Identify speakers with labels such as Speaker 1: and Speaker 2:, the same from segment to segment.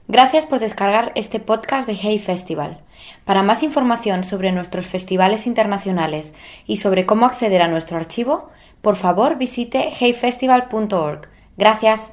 Speaker 1: Gracias por descargar este podcast de Hey Festival. Para más información sobre nuestros festivales internacionales y sobre cómo acceder a nuestro archivo, por favor visite heyfestival.org. Gracias.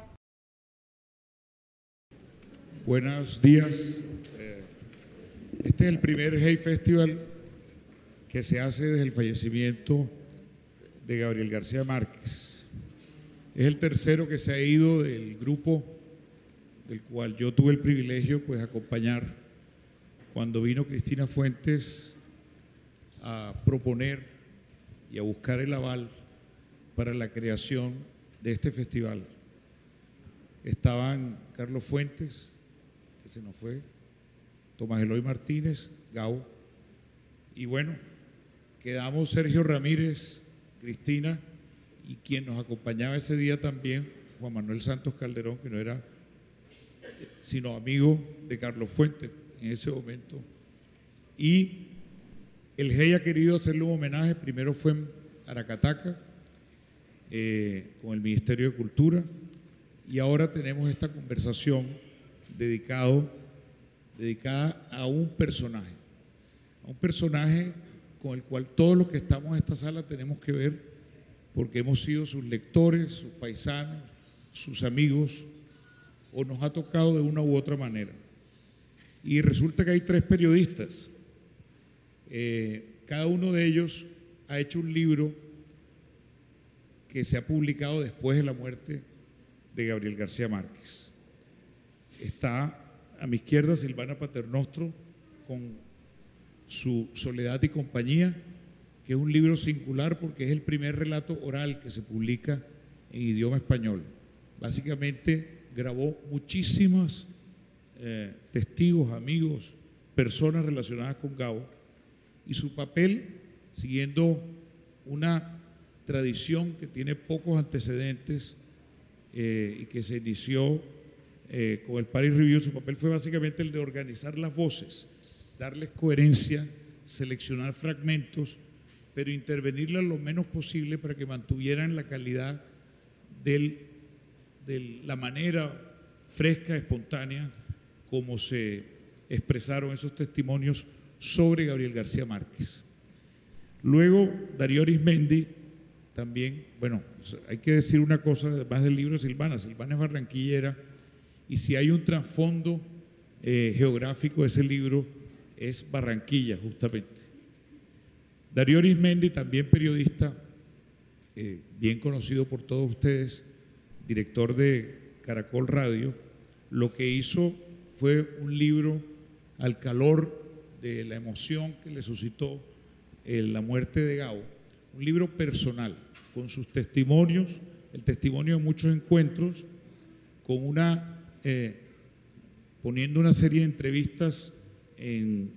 Speaker 2: Buenos días. Este es el primer Hey Festival que se hace desde el fallecimiento de Gabriel García Márquez. Es el tercero que se ha ido del grupo del cual yo tuve el privilegio de acompañar cuando vino Cristina Fuentes a proponer y a buscar el aval para la creación de este festival. Estaban Carlos Fuentes, que se nos fue, Tomás Eloy Martínez, Gabo, y bueno, quedamos Sergio Ramírez, Cristina, y quien nos acompañaba ese día también, Juan Manuel Santos Calderón, que no era sino amigo de Carlos Fuentes en ese momento. Y el GEI ha querido hacerle un homenaje. Primero fue en Aracataca, con el Ministerio de Cultura, y ahora tenemos esta conversación dedicada a un personaje con el cual todos los que estamos en esta sala tenemos que ver, porque hemos sido sus lectores, sus paisanos, sus amigos, o nos ha tocado de una u otra manera. Y resulta que hay 3 periodistas. Cada uno de ellos ha hecho un libro que se ha publicado después de la muerte de Gabriel García Márquez. Está a mi izquierda Silvana Paternostro con su Soledad y compañía, que es un libro singular porque es el primer relato oral que se publica en idioma español. Básicamente grabó muchísimos testigos, amigos, personas relacionadas con Gabo, y su papel, siguiendo una tradición que tiene pocos antecedentes y que se inició con el Paris Review, su papel fue básicamente el de organizar las voces, darles coherencia, seleccionar fragmentos, pero intervenirlas lo menos posible para que mantuvieran la calidad de la manera fresca, espontánea, como se expresaron esos testimonios sobre Gabriel García Márquez. Luego, Darío Arismendi, también, bueno, hay que decir una cosa, además del libro de Silvana. Silvana es barranquillera, y si hay un trasfondo geográfico de ese libro, es Barranquilla, justamente. Darío Arismendi, también periodista, bien conocido por todos ustedes, director de Caracol Radio, lo que hizo fue un libro al calor de la emoción que le suscitó la muerte de Gabo, un libro personal, con sus testimonios, el testimonio de muchos encuentros, con poniendo una serie de entrevistas en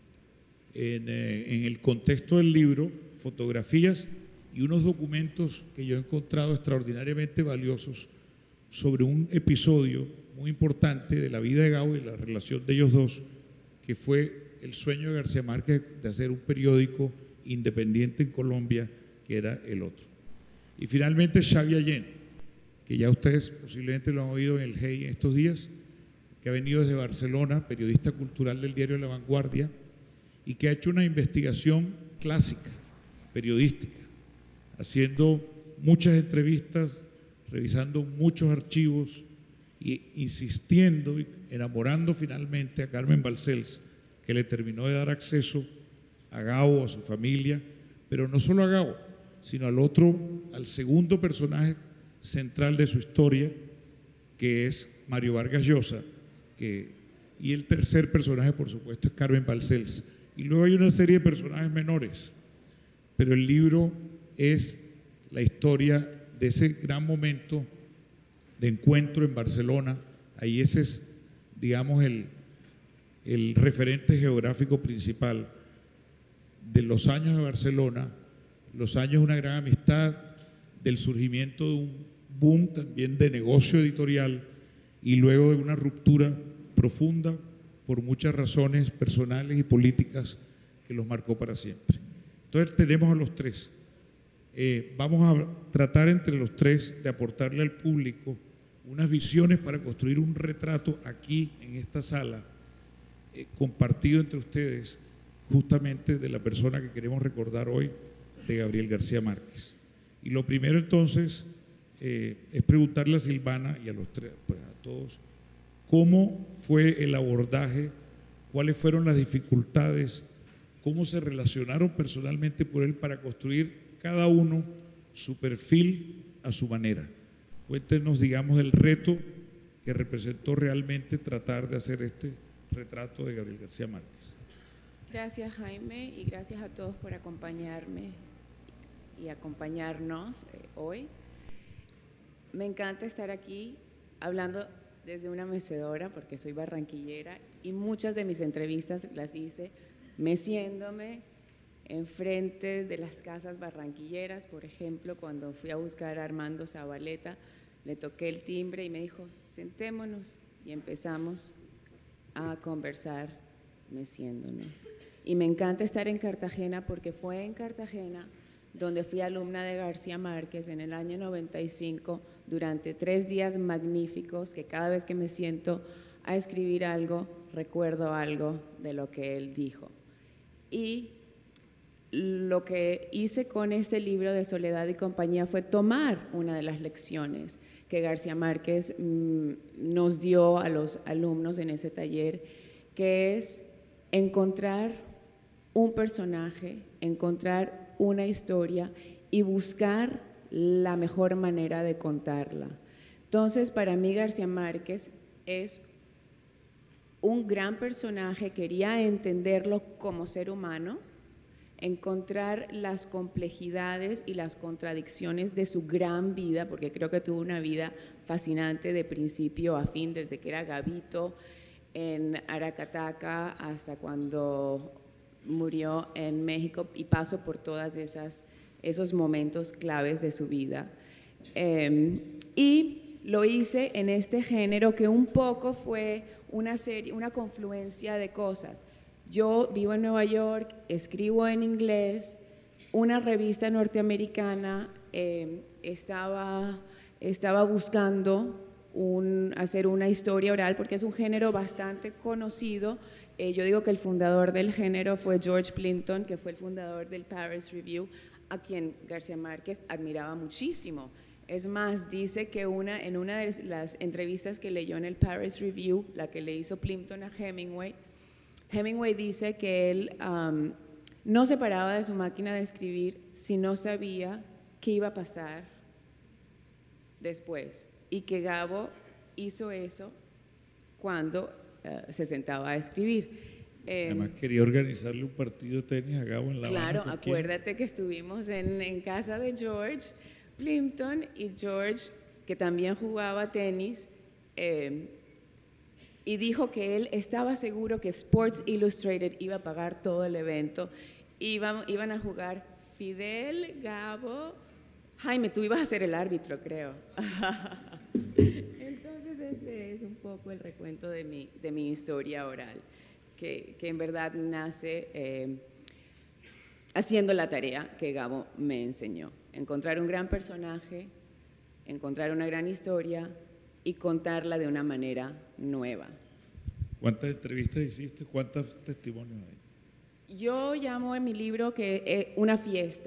Speaker 2: el contexto del libro, fotografías y unos documentos que yo he encontrado extraordinariamente valiosos sobre un episodio muy importante de la vida de Gabo y la relación de ellos dos, que fue el sueño de García Márquez de hacer un periódico independiente en Colombia, que era El Otro. Y finalmente Xavi Allén, que ya ustedes posiblemente lo han oído en el GEI en estos días, que ha venido desde Barcelona, periodista cultural del diario La Vanguardia, y que ha hecho una investigación clásica, periodística, haciendo muchas entrevistas, revisando muchos archivos e insistiendo y enamorando finalmente a Carmen Balcells, que le terminó de dar acceso a Gabo, a su familia, pero no solo a Gabo, sino al segundo personaje central de su historia, que es Mario Vargas Llosa, y el tercer personaje, por supuesto, es Carmen Balcells. Y luego hay una serie de personajes menores, pero el libro es la historia de ese gran momento de encuentro en Barcelona. Ahí ese es, digamos, el referente geográfico principal de los años de Barcelona, los años de una gran amistad, del surgimiento de un boom también de negocio editorial y luego de una ruptura profunda por muchas razones personales y políticas que los marcó para siempre. Entonces tenemos a los 3. Vamos a tratar entre los 3 de aportarle al público unas visiones para construir un retrato aquí en esta sala, compartido entre ustedes, justamente de la persona que queremos recordar hoy, de Gabriel García Márquez. Y lo primero entonces es preguntarle a Silvana y a los tres, pues a todos, cómo fue el abordaje, cuáles fueron las dificultades, cómo se relacionaron personalmente por él para construir cada uno su perfil a su manera. Cuéntenos, digamos, el reto que representó realmente tratar de hacer este retrato de Gabriel García Márquez.
Speaker 3: Gracias, Jaime, y gracias a todos por acompañarme y acompañarnos hoy. Me encanta estar aquí hablando desde una mecedora, porque soy barranquillera, y muchas de mis entrevistas las hice meciéndome enfrente de las casas barranquilleras. Por ejemplo, cuando fui a buscar a Armando Zabaleta, le toqué el timbre y me dijo, sentémonos, y empezamos a conversar meciéndonos. Y me encanta estar en Cartagena porque fue en Cartagena donde fui alumna de García Márquez en el año 95 durante 3 días magníficos, que cada vez que me siento a escribir algo, recuerdo algo de lo que él dijo. Y lo que hice con este libro de Soledad y Compañía fue tomar una de las lecciones que García Márquez nos dio a los alumnos en ese taller, que es encontrar un personaje, encontrar una historia y buscar la mejor manera de contarla. Entonces, para mí García Márquez es un gran personaje, quería entenderlo como ser humano, encontrar las complejidades y las contradicciones de su gran vida, porque creo que tuvo una vida fascinante de principio a fin, desde que era gavito en Aracataca hasta cuando murió en México, y pasó por todas esos momentos claves de su vida. Y lo hice en este género que un poco fue una confluencia de cosas. Yo vivo en Nueva York, escribo en inglés, una revista norteamericana estaba buscando hacer una historia oral, porque es un género bastante conocido. Yo digo que el fundador del género fue George Plimpton, que fue el fundador del Paris Review, a quien García Márquez admiraba muchísimo. Es más, dice que en una de las entrevistas que leyó en el Paris Review, la que le hizo Plimpton a Hemingway dice que él no se paraba de su máquina de escribir si no sabía qué iba a pasar después, y que Gabo hizo eso cuando se sentaba a escribir.
Speaker 2: Además quería organizarle un partido de tenis a Gabo en La Habana.
Speaker 3: Claro, acuérdate que estuvimos en casa de George Plimpton, y George, que también jugaba tenis, y dijo que él estaba seguro que Sports Illustrated iba a pagar todo el evento. Iban a jugar Fidel, Gabo, Jaime, tú ibas a ser el árbitro, creo. Entonces este es un poco el recuento de mi historia oral, que en verdad nace haciendo la tarea que Gabo me enseñó: encontrar un gran personaje, encontrar una gran historia y contarla de una manera nueva.
Speaker 2: ¿Cuántas entrevistas hiciste? ¿Cuántos testimonios hay?
Speaker 3: Yo llamo en mi libro que una fiesta,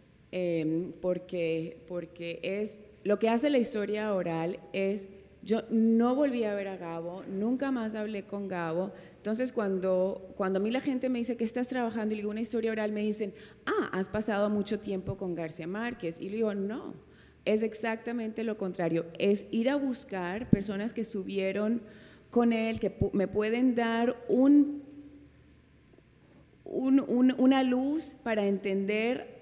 Speaker 3: porque es lo que hace la historia oral. Yo no volví a ver a Gabo, nunca más hablé con Gabo. Entonces, cuando a mí la gente me dice que estás trabajando y le digo una historia oral, me dicen, has pasado mucho tiempo con García Márquez. Y le digo, no, es exactamente lo contrario, es ir a buscar personas que estuvieron con él, que me pueden dar una luz para entender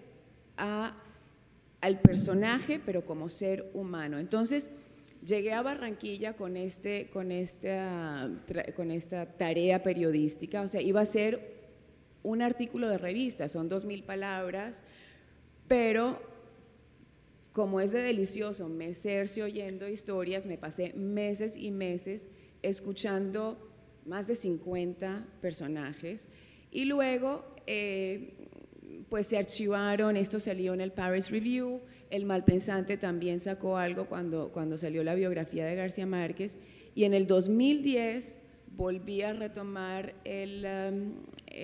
Speaker 3: al personaje, pero como ser humano. Entonces, llegué a Barranquilla con esta tarea periodística. O sea, iba a ser un artículo de revista, son 2,000 palabras, pero como es de delicioso mecerse oyendo historias, me pasé meses y meses escuchando más de 50 personajes, y luego pues se archivaron. Esto salió en el Paris Review, El Malpensante también sacó algo cuando salió la biografía de García Márquez, y en el 2010 volví a retomar el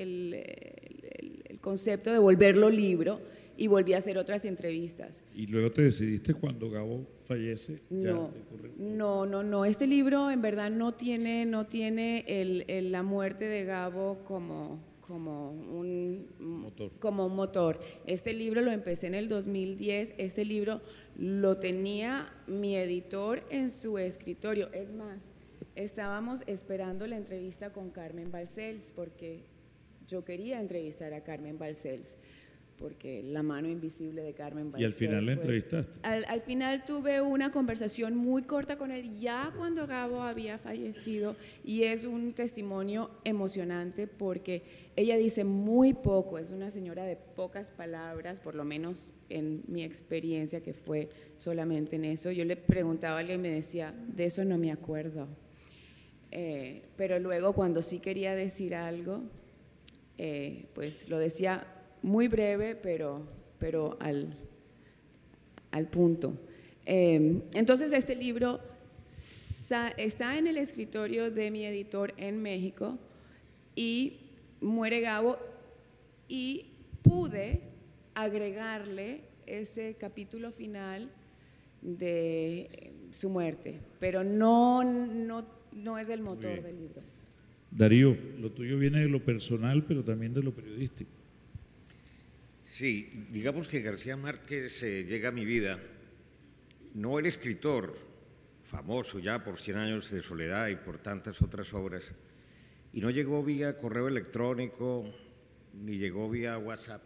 Speaker 3: concepto de volverlo libro y volví a hacer otras entrevistas.
Speaker 2: ¿Y luego te decidiste cuando Gabo fallece?
Speaker 3: No. Este libro en verdad no tiene la muerte de Gabo como un motor. Este libro lo empecé en el 2010, este libro lo tenía mi editor en su escritorio. Es más, estábamos esperando la entrevista con Carmen Balcells, porque yo quería entrevistar a Carmen Balcells, porque la mano invisible de Carmen Balcells.
Speaker 2: ¿Y al final la entrevistaste?
Speaker 3: Al final tuve una conversación muy corta con él, ya cuando Gabo había fallecido, y es un testimonio emocionante porque ella dice muy poco, es una señora de pocas palabras, por lo menos en mi experiencia, que fue solamente en eso. Yo le preguntaba a alguien y me decía, de eso no me acuerdo. Pero luego cuando sí quería decir algo, pues lo decía muy breve, pero al punto. Entonces este libro está en el escritorio de mi editor en México, y muere Gabo, y pude agregarle ese capítulo final de su muerte, pero no es el motor del libro.
Speaker 2: Darío, lo tuyo viene de lo personal, pero también de lo periodístico.
Speaker 4: Sí, digamos que García Márquez llega a mi vida, no el escritor famoso ya por 100 años de soledad y por tantas otras obras, y no llegó vía correo electrónico, ni llegó vía WhatsApp,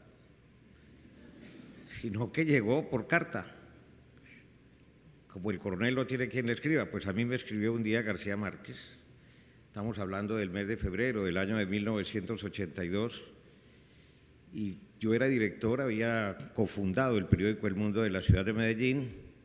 Speaker 4: sino que llegó por carta. Como el coronel no tiene quien le escriba, pues a mí me escribió un día García Márquez. Estamos hablando del mes de febrero del año de 1982, y yo era director, había cofundado el periódico El Mundo de la ciudad de Medellín,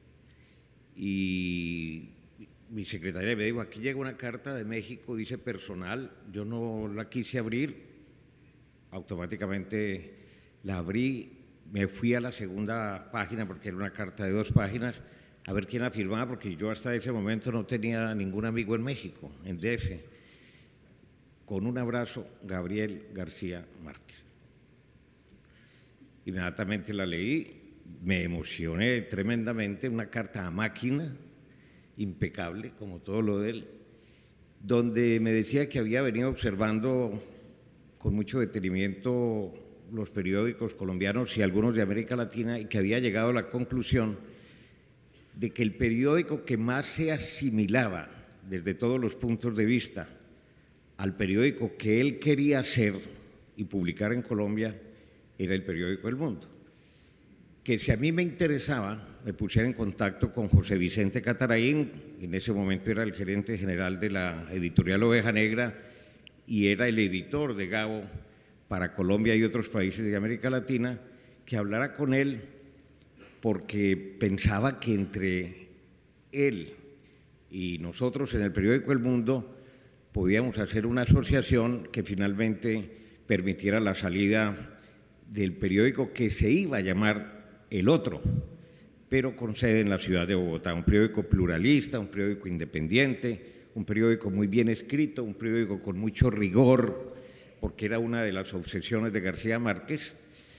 Speaker 4: y mi secretaria me dijo, aquí llega una carta de México, dice personal. Yo no la quise abrir, automáticamente la abrí, me fui a la segunda página porque era una carta de 2 páginas, a ver quién la firmaba, porque yo hasta ese momento no tenía ningún amigo en México, en DF. Con un abrazo, Gabriel García Márquez. Inmediatamente la leí, me emocioné tremendamente, una carta a máquina, impecable, como todo lo de él, donde me decía que había venido observando con mucho detenimiento los periódicos colombianos y algunos de América Latina, y que había llegado a la conclusión de que el periódico que más se asimilaba desde todos los puntos de vista al periódico que él quería hacer y publicar en Colombia era el periódico El Mundo. Que si a mí me interesaba, me pusiera en contacto con José Vicente Cataraín, en ese momento era el gerente general de la editorial Oveja Negra y era el editor de Gabo para Colombia y otros países de América Latina, que hablara con él porque pensaba que entre él y nosotros en el periódico El Mundo podíamos hacer una asociación que finalmente permitiera la salida del periódico que se iba a llamar El Otro, pero con sede en la ciudad de Bogotá, un periódico pluralista, un periódico independiente, un periódico muy bien escrito, un periódico con mucho rigor, porque era una de las obsesiones de García Márquez.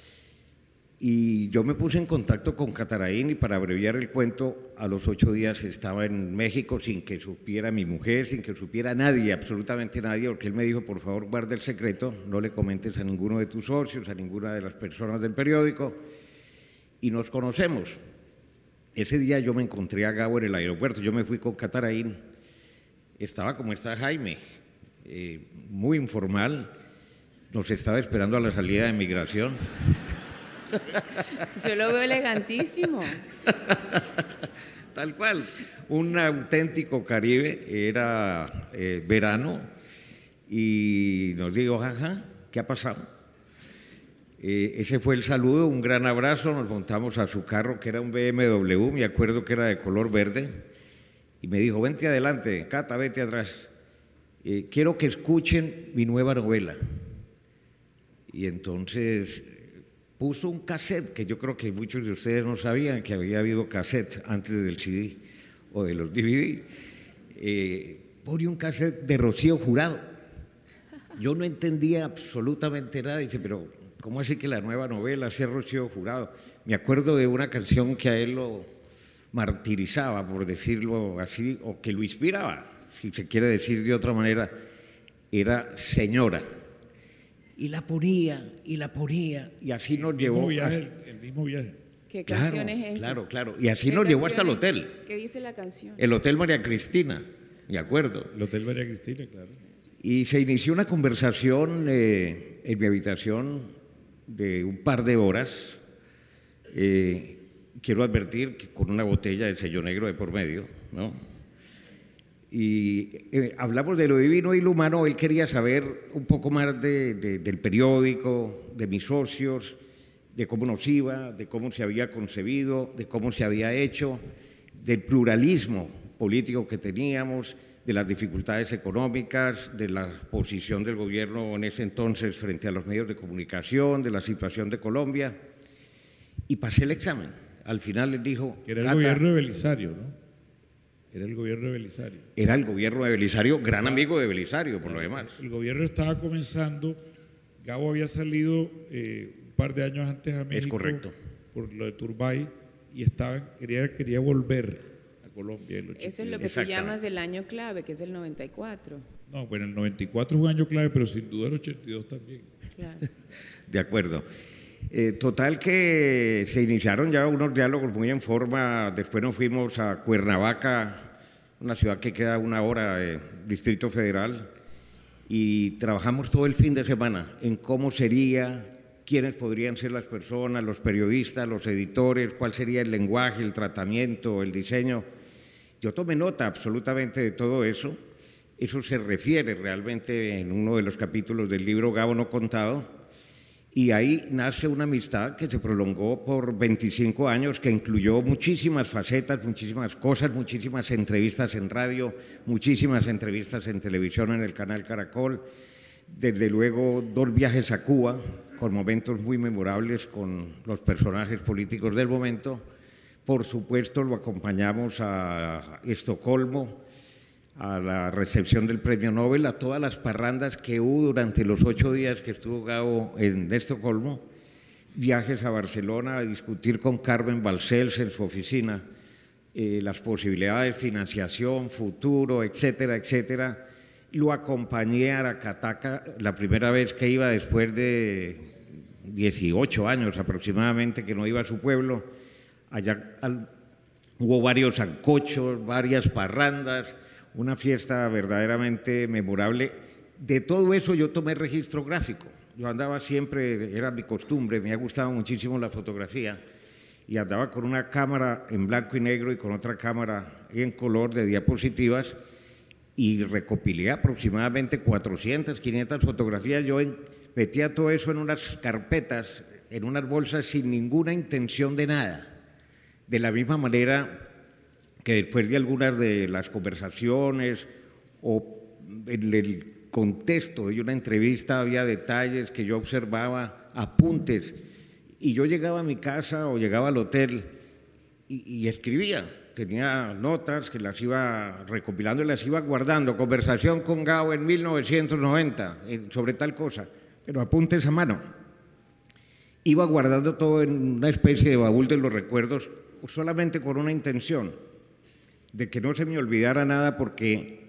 Speaker 4: Y yo me puse en contacto con Cataraín, y para abreviar el cuento, a los 8 días estaba en México sin que supiera mi mujer, sin que supiera nadie, absolutamente nadie, porque él me dijo, por favor, guarda el secreto, no le comentes a ninguno de tus socios, a ninguna de las personas del periódico, y nos conocemos. Ese día yo me encontré a Gabo en el aeropuerto, yo me fui con Cataraín, estaba como está Jaime, muy informal, nos estaba esperando a la salida de migración.
Speaker 3: Yo lo veo elegantísimo.
Speaker 4: Tal cual, un auténtico Caribe, era verano, y nos dijo, jaja, ¿qué ha pasado? Ese fue el saludo, un gran abrazo, nos montamos a su carro, que era un BMW, me acuerdo que era de color verde, y me dijo, vente adelante, Cata, vete atrás, quiero que escuchen mi nueva novela. Y entonces puso un cassette, que yo creo que muchos de ustedes no sabían que había habido cassette antes del CD o de los DVD. Pone un cassette de Rocío Jurado. Yo no entendía absolutamente nada. Dice, pero ¿cómo así que la nueva novela sea Rocío Jurado? Me acuerdo de una canción que a él lo martirizaba, por decirlo así, o que lo inspiraba, si se quiere decir de otra manera, era Señora. Y la ponía, y así nos llevó.
Speaker 2: El mismo viaje.
Speaker 3: ¿Qué canción es esa?
Speaker 4: Claro. Y así nos llevó hasta el hotel.
Speaker 3: ¿Qué dice la canción?
Speaker 4: El Hotel María Cristina, me acuerdo.
Speaker 2: El Hotel María Cristina, claro.
Speaker 4: Y se inició una conversación en mi habitación de un par de horas. Quiero advertir que con una botella de sello negro de por medio, ¿no? Y hablamos de lo divino y lo humano. Él quería saber un poco más del periódico, de mis socios, de cómo nos iba, de cómo se había concebido, de cómo se había hecho, del pluralismo político que teníamos, de las dificultades económicas, de la posición del gobierno en ese entonces frente a los medios de comunicación, de la situación de Colombia. Y pasé el examen. Al final les dijo…
Speaker 2: Era el gobierno de Belisario, ¿no? Era el gobierno de Belisario.
Speaker 4: Era el gobierno de Belisario, gran amigo de Belisario, por lo demás.
Speaker 2: El gobierno estaba comenzando, Gabo había salido un par de años antes a México.
Speaker 4: Es correcto.
Speaker 2: Por lo de Turbay, y quería volver a Colombia.
Speaker 3: Eso es lo que tú llamas el año clave, que es el 94.
Speaker 2: No, bueno, el 94 es un año clave, pero sin duda el 82 también.
Speaker 3: Claro.
Speaker 4: De acuerdo. Total que se iniciaron ya unos diálogos muy en forma. Después nos fuimos a Cuernavaca, una ciudad que queda a 1 hora del Distrito Federal, y trabajamos todo el fin de semana en cómo sería, quiénes podrían ser las personas, los periodistas, los editores, cuál sería el lenguaje, el tratamiento, el diseño. Yo tomé nota absolutamente de todo eso. Eso se refiere realmente en uno de los capítulos del libro Gabo no contado. Y ahí nace una amistad que se prolongó por 25 años, que incluyó muchísimas facetas, muchísimas cosas, muchísimas entrevistas en radio, muchísimas entrevistas en televisión en el canal Caracol, desde luego 2 viajes a Cuba, con momentos muy memorables con los personajes políticos del momento. Por supuesto, lo acompañamos a Estocolmo, a la recepción del Premio Nobel, a todas las parrandas que hubo durante los 8 días que estuvo Gabo en Estocolmo, viajes a Barcelona a discutir con Carmen Balcells en su oficina las posibilidades de financiación, futuro, etcétera, etcétera. Lo acompañé a Aracataca la primera vez que iba, después de 18 años aproximadamente que no iba a su pueblo. Allá hubo varios sancochos, varias parrandas, una fiesta verdaderamente memorable. De todo eso yo tomé registro gráfico. Yo andaba siempre, era mi costumbre, me ha gustado muchísimo la fotografía, y andaba con una cámara en blanco y negro y con otra cámara en color de diapositivas, y recopilé aproximadamente 400, 500 fotografías. Yo metía todo eso en unas carpetas, en unas bolsas, sin ninguna intención de nada. De la misma manera que después de algunas de las conversaciones o en el contexto de una entrevista había detalles que yo observaba, apuntes, y yo llegaba a mi casa o llegaba al hotel y escribía. Tenía notas que las iba recopilando y las iba guardando. Conversación con Gabo en 1990 sobre tal cosa, pero apuntes a mano. Iba guardando todo en una especie de baúl de los recuerdos, solamente con una intención de que no se me olvidara nada, porque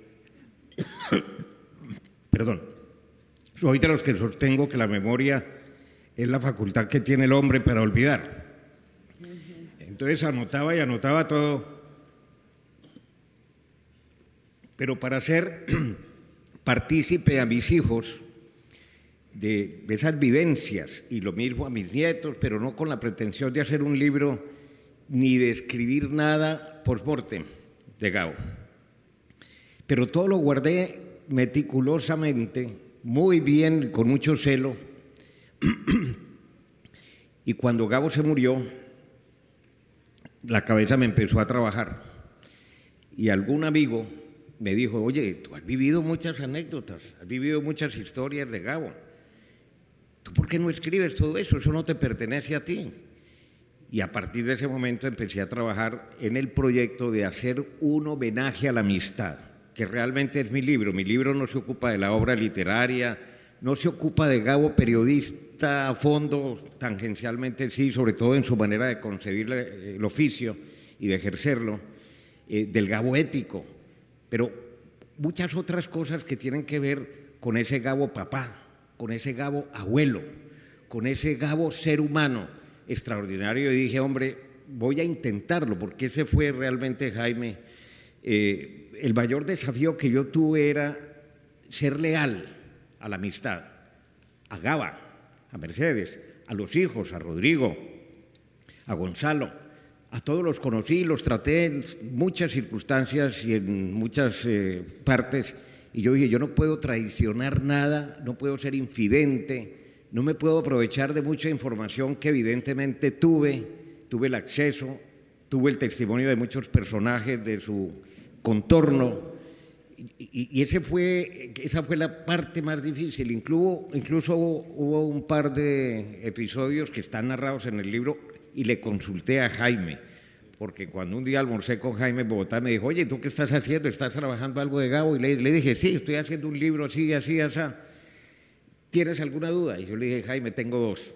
Speaker 4: perdón, soy de los que sostengo que la memoria es la facultad que tiene el hombre para olvidar. Entonces anotaba y anotaba todo, pero para hacer partícipe a mis hijos de esas vivencias, y lo mismo a mis nietos, pero no con la pretensión de hacer un libro ni de escribir nada post-mortem de Gabo. Pero todo lo guardé meticulosamente, muy bien, con mucho celo. Y cuando Gabo se murió, la cabeza me empezó a trabajar. Y algún amigo me dijo: oye, tú has vivido muchas anécdotas, has vivido muchas historias de Gabo. ¿tú por qué no escribes todo eso? Eso no te pertenece a ti. Y a partir de ese momento empecé a trabajar en el proyecto de hacer un homenaje a la amistad, que realmente es mi libro. Mi libro no se ocupa de la obra literaria, no se ocupa de Gabo periodista a fondo, tangencialmente sí, sobre todo en su manera de concebir el oficio y de ejercerlo, del Gabo ético, pero muchas otras cosas que tienen que ver con ese Gabo papá, con ese Gabo abuelo, con ese Gabo ser humano extraordinario. Y dije, hombre, voy a intentarlo, porque ese fue realmente, Jaime, el mayor desafío que yo tuve era ser leal a la amistad, a Gaba, a Mercedes, a los hijos, a Rodrigo, a Gonzalo, a todos los conocí, los traté en muchas circunstancias y en muchas partes, y yo dije, yo no puedo traicionar nada, no puedo ser infidente, no me puedo aprovechar de mucha información que evidentemente tuve el acceso, tuve el testimonio de muchos personajes, de su contorno, y esa fue la parte más difícil. Incluso hubo un par de episodios que están narrados en el libro y le consulté a Jaime, porque cuando un día almorcé con Jaime en Bogotá me dijo, oye, ¿tú qué estás haciendo? ¿Estás trabajando algo de Gabo? Y le dije, sí, estoy haciendo un libro así, así, así. ¿Tienes alguna duda? Y yo le dije, Jaime, tengo dos.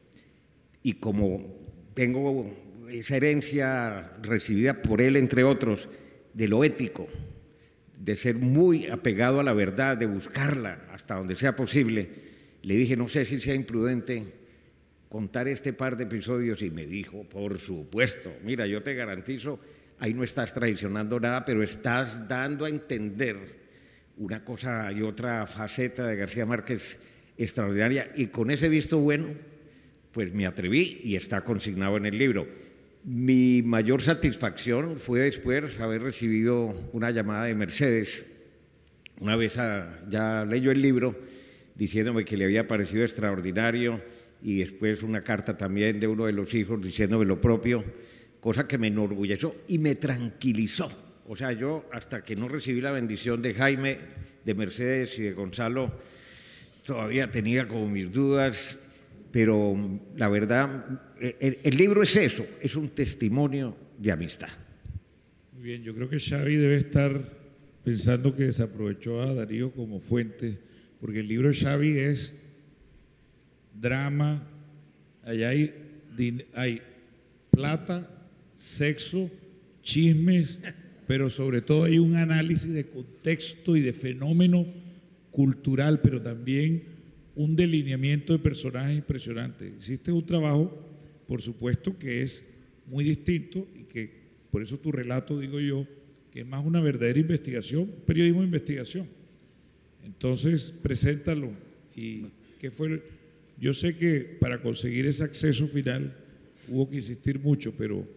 Speaker 4: Y como tengo esa herencia recibida por él, entre otros, de lo ético, de ser muy apegado a la verdad, de buscarla hasta donde sea posible, le dije, no sé si sea imprudente contar este par de episodios, y me dijo, por supuesto, mira, yo te garantizo, ahí no estás traicionando nada, pero estás dando a entender una cosa y otra faceta de García Márquez extraordinaria, y con ese visto bueno, pues me atreví y está consignado en el libro. Mi mayor satisfacción fue después haber recibido una llamada de Mercedes, una vez ya leyó el libro, diciéndome que le había parecido extraordinario, y después una carta también de uno de los hijos diciéndome lo propio, cosa que me enorgulleció y me tranquilizó. O sea, yo hasta que no recibí la bendición de Jaime, de Mercedes y de Gonzalo, todavía tenía como mis dudas, pero la verdad, el libro es eso, es un testimonio de amistad.
Speaker 2: Muy bien, yo creo que Xavi debe estar pensando que desaprovechó a Darío como fuente, porque el libro de Xavi es drama, allá hay plata, sexo, chismes, pero sobre todo hay un análisis de contexto y de fenómeno cultural, pero también un delineamiento de personajes impresionante. Hiciste un trabajo, por supuesto, que es muy distinto, y que por eso tu relato, digo yo, que es más una verdadera investigación, periodismo de investigación. Entonces, preséntalo. ¿Y qué fue? Yo sé que para conseguir ese acceso final hubo que insistir mucho, pero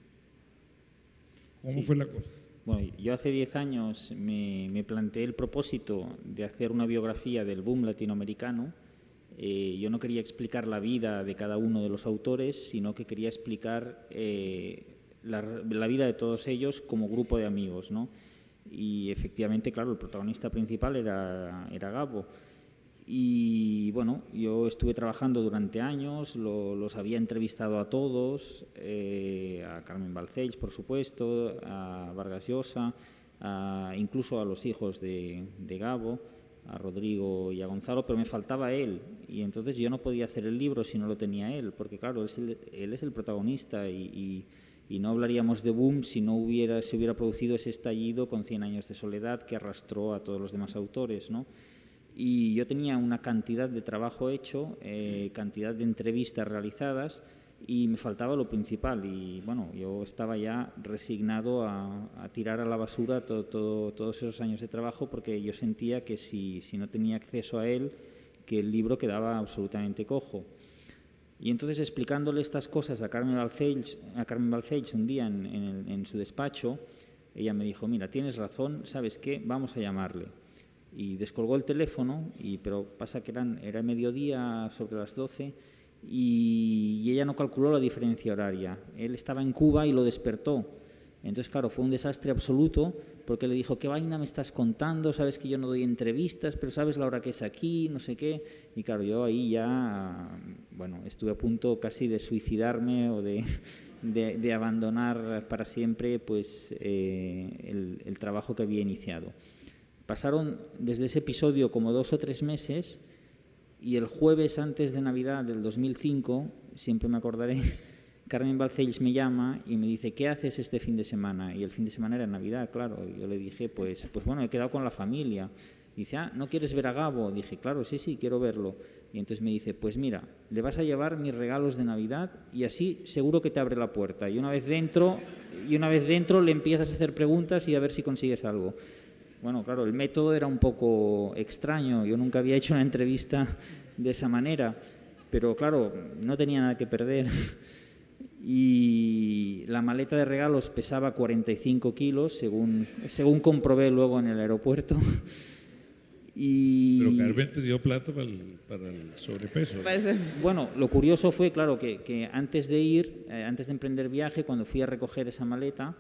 Speaker 2: ¿cómo fue la cosa?
Speaker 5: Bueno, yo hace 10 años me planteé el propósito de hacer una biografía del boom latinoamericano. Yo no quería explicar la vida de cada uno de los autores, sino que quería explicar la vida de todos ellos como grupo de amigos, ¿no? Y efectivamente, claro, el protagonista principal era Gabo. Y bueno, yo estuve trabajando durante años, los había entrevistado a todos, a Carmen Balcells, por supuesto, a Vargas Llosa, incluso a los hijos de Gabo, a Rodrigo y a Gonzalo, pero me faltaba él, y entonces yo no podía hacer el libro si no lo tenía él, porque claro, él es el protagonista, y no hablaríamos de boom si no se hubiera producido ese estallido con 100 años de soledad que arrastró a todos los demás autores, ¿no? Y yo tenía una cantidad de trabajo hecho, cantidad de entrevistas realizadas, y me faltaba lo principal. Y bueno, yo estaba ya resignado a tirar a la basura todos esos años de trabajo, porque yo sentía que si no tenía acceso a él, que el libro quedaba absolutamente cojo. Y entonces, explicándole estas cosas a Carmen Balcells un día en su despacho, ella me dijo, mira, tienes razón, ¿sabes qué? Vamos a llamarle. Y descolgó el teléfono, pero pasa que era mediodía, sobre las 12, y ella no calculó la diferencia horaria. Él estaba en Cuba y lo despertó. Entonces, claro, fue un desastre absoluto, porque le dijo, ¿qué vaina me estás contando? Sabes que yo no doy entrevistas, pero sabes la hora que es aquí, no sé qué. Y claro, yo ahí ya, bueno, estuve a punto casi de suicidarme o de abandonar para siempre pues, el trabajo que había iniciado. Pasaron desde ese episodio como 2 o 3 meses y el jueves antes de Navidad del 2005, siempre me acordaré, Carmen Balcells me llama y me dice, ¿qué haces este fin de semana? Y el fin de semana era Navidad, claro. Y yo le dije, pues bueno, he quedado con la familia. Y dice, ¿no quieres ver a Gabo? Dije, claro, sí, quiero verlo. Y entonces me dice, pues mira, le vas a llevar mis regalos de Navidad y así seguro que te abre la puerta. Y una vez dentro le empiezas a hacer preguntas y a ver si consigues algo. Bueno, claro, el método era un poco extraño. Yo nunca había hecho una entrevista de esa manera. Pero claro, no tenía nada que perder. Y la maleta de regalos pesaba 45 kilos, según comprobé luego en el aeropuerto.
Speaker 2: Pero Carmen te dio plata para el sobrepeso.
Speaker 5: Bueno, lo curioso fue, claro, que antes de emprender viaje, cuando fui a recoger esa maleta,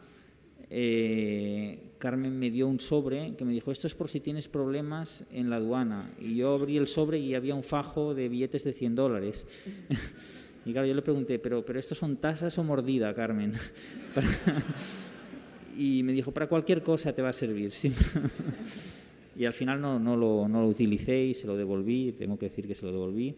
Speaker 5: Carmen me dio un sobre que me dijo, esto es por si tienes problemas en la aduana. Y yo abrí el sobre y había un fajo de billetes de $100. Y claro, yo le pregunté, ¿pero ¿estos son tasas o mordida, Carmen? Y me dijo, para cualquier cosa te va a servir. ¿Sí? Y al final no lo utilicé y se lo devolví, tengo que decir que se lo devolví.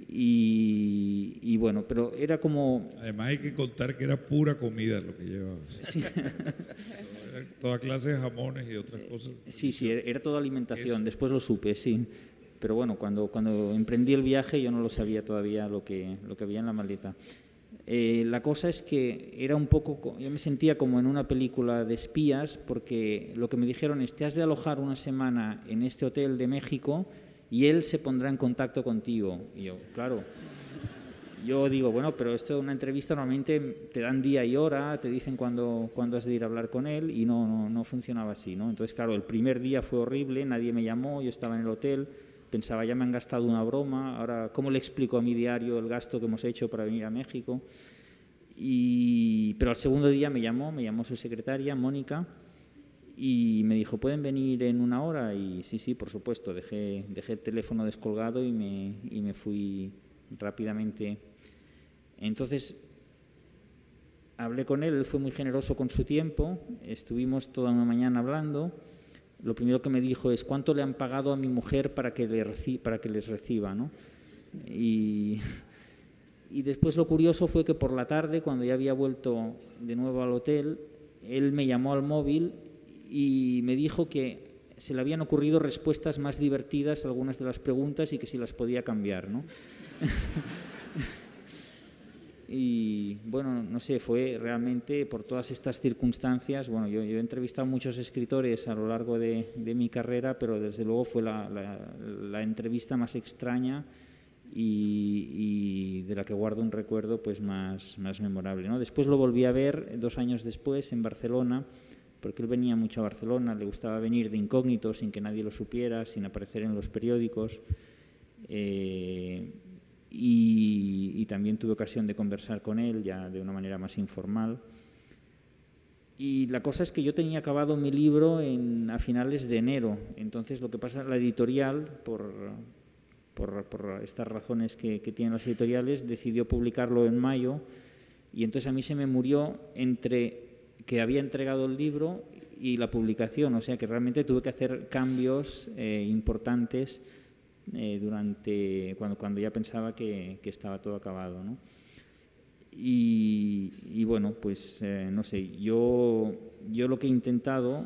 Speaker 5: Y bueno, pero era como...
Speaker 2: Además hay que contar que era pura comida lo que llevaba.
Speaker 5: Sí.
Speaker 2: Toda clase de jamones y otras cosas.
Speaker 5: Sí, era toda alimentación, después lo supe, sí. Pero bueno, cuando emprendí el viaje yo no lo sabía todavía lo que había en la maleta. La cosa es que era un poco, yo me sentía como en una película de espías, porque lo que me dijeron es, te has de alojar una semana en este hotel de México y él se pondrá en contacto contigo. Y yo, claro, yo digo, bueno, pero esto es una entrevista, normalmente te dan día y hora, te dicen cuándo has de ir a hablar con él, y no funcionaba así, ¿no? Entonces, claro, el primer día fue horrible, nadie me llamó, yo estaba en el hotel, pensaba, ya me han gastado una broma, ahora, ¿cómo le explico a mi diario el gasto que hemos hecho para venir a México? Pero al segundo día me llamó su secretaria, Mónica, y me dijo, ¿pueden venir en 1 hora? Y sí, por supuesto, dejé el teléfono descolgado y me fui rápidamente. Entonces, hablé con él fue muy generoso con su tiempo, estuvimos toda una mañana hablando. Lo primero que me dijo es, ¿cuánto le han pagado a mi mujer para que les reciba, ¿no? Y después lo curioso fue que por la tarde, cuando ya había vuelto de nuevo al hotel, él me llamó al móvil y me dijo que se le habían ocurrido respuestas más divertidas a algunas de las preguntas y que si las podía cambiar, ¿no? Y bueno, no sé, fue realmente por todas estas circunstancias. Bueno, yo he entrevistado a muchos escritores a lo largo de mi carrera, pero desde luego fue la entrevista más extraña y de la que guardo un recuerdo pues más memorable, ¿no? Después lo volví a ver 2 años después en Barcelona, porque él venía mucho a Barcelona, le gustaba venir de incógnito, sin que nadie lo supiera, sin aparecer en los periódicos. Y también tuve ocasión de conversar con él ya de una manera más informal. Y la cosa es que yo tenía acabado mi libro a finales de enero. Entonces lo que pasa, la editorial, por estas razones que tienen las editoriales, decidió publicarlo en mayo, y entonces a mí se me murió entre que había entregado el libro y la publicación, o sea que realmente tuve que hacer cambios importantes durante cuando ya pensaba que estaba todo acabado, ¿no? Y bueno, pues no sé, yo lo que he intentado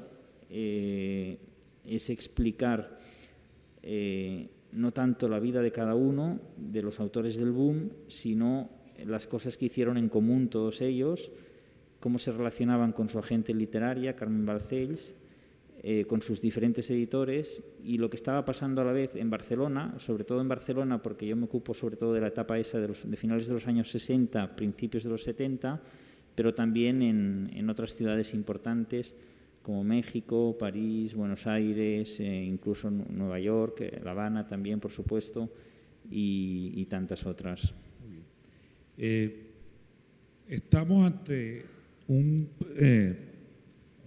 Speaker 5: es explicar no tanto la vida de cada uno de los autores del boom, sino las cosas que hicieron en común todos ellos, cómo se relacionaban con su agente literaria, Carmen Balcells, con sus diferentes editores, y lo que estaba pasando a la vez en Barcelona, sobre todo en Barcelona, porque yo me ocupo sobre todo de la etapa esa de finales de los años 60, principios de los 70, pero también en otras ciudades importantes como México, París, Buenos Aires, incluso Nueva York, La Habana también, por supuesto, y tantas otras.
Speaker 2: Estamos ante un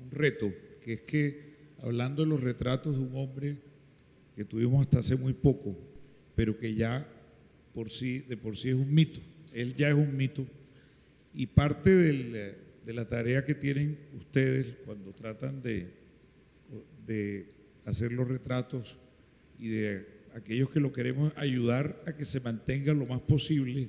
Speaker 2: un reto, que es que, hablando de los retratos de un hombre que tuvimos hasta hace muy poco, pero que ya de por sí es un mito, él ya es un mito, y parte de la tarea que tienen ustedes cuando tratan de hacer los retratos y de aquellos que lo queremos ayudar a que se mantenga lo más posible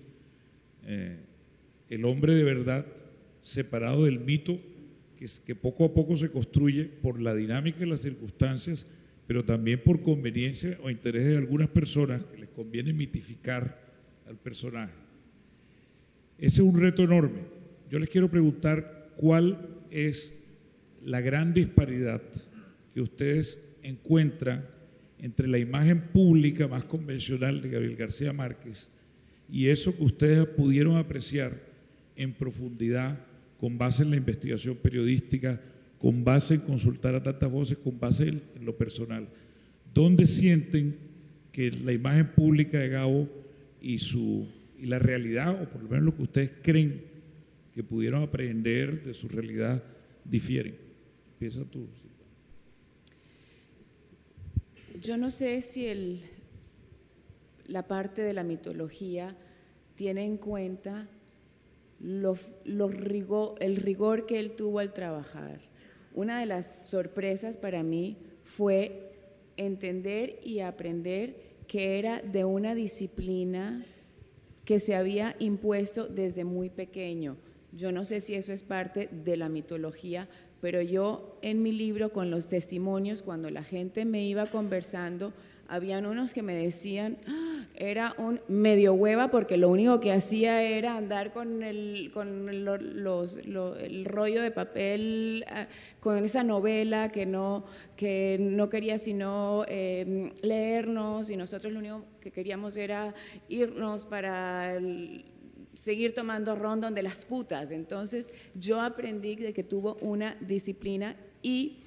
Speaker 2: el hombre de verdad separado del mito que poco a poco se construye por la dinámica y las circunstancias, pero también por conveniencia o interés de algunas personas que les conviene mitificar al personaje. Ese es un reto enorme. Yo les quiero preguntar cuál es la gran disparidad que ustedes encuentran entre la imagen pública más convencional de Gabriel García Márquez y eso que ustedes pudieron apreciar en profundidad con base en la investigación periodística, con base en consultar a tantas voces, con base en lo personal. ¿Dónde sienten que la imagen pública de Gabo y la realidad, o por lo menos lo que ustedes creen que pudieron aprender de su realidad, difieren? Empieza tú, Silvana.
Speaker 3: Yo no sé si la parte de la mitología tiene en cuenta el rigor que él tuvo al trabajar. Una de las sorpresas para mí fue entender y aprender que era de una disciplina que se había impuesto desde muy pequeño. Yo no sé si eso es parte de la mitología, pero yo en mi libro, con los testimonios, cuando la gente me iba conversando, habían unos que me decían, era un medio hueva porque lo único que hacía era andar con el rollo de papel, con esa novela que no quería sino leernos, y nosotros lo único que queríamos era irnos para seguir tomando rondón de las putas. Entonces yo aprendí de que tuvo una disciplina y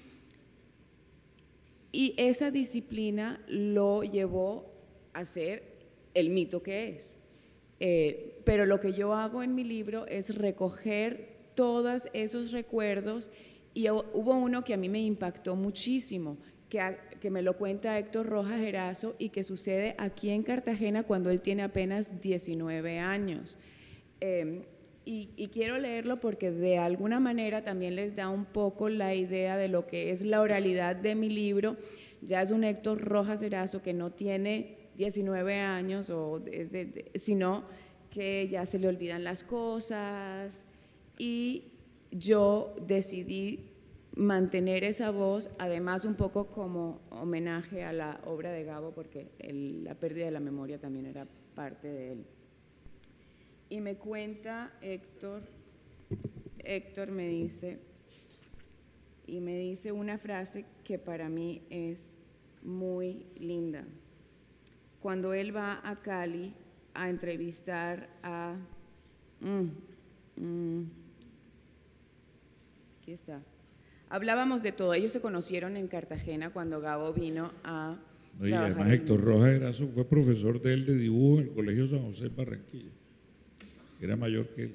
Speaker 3: esa disciplina lo llevó a ser el mito que es. Pero lo que yo hago en mi libro es recoger todos esos recuerdos, y hubo uno que a mí me impactó muchísimo, que me lo cuenta Héctor Rojas Erazo y que sucede aquí en Cartagena cuando él tiene apenas 19 años. Y quiero leerlo porque de alguna manera también les da un poco la idea de lo que es la oralidad de mi libro. Ya es un Héctor Rojas Erazo que no tiene 19 años, sino que ya se le olvidan las cosas, y yo decidí mantener esa voz, además un poco como homenaje a la obra de Gabo, porque la pérdida de la memoria también era parte de él. Y me cuenta Héctor me dice una frase que para mí es muy linda. Cuando él va a Cali a entrevistar a... aquí está. Hablábamos de todo. Ellos se conocieron en Cartagena cuando Gabo vino a trabajar.
Speaker 2: Además, Héctor Rojas Erazo fue profesor de él de dibujo en el Colegio San José en Barranquilla. Era mayor que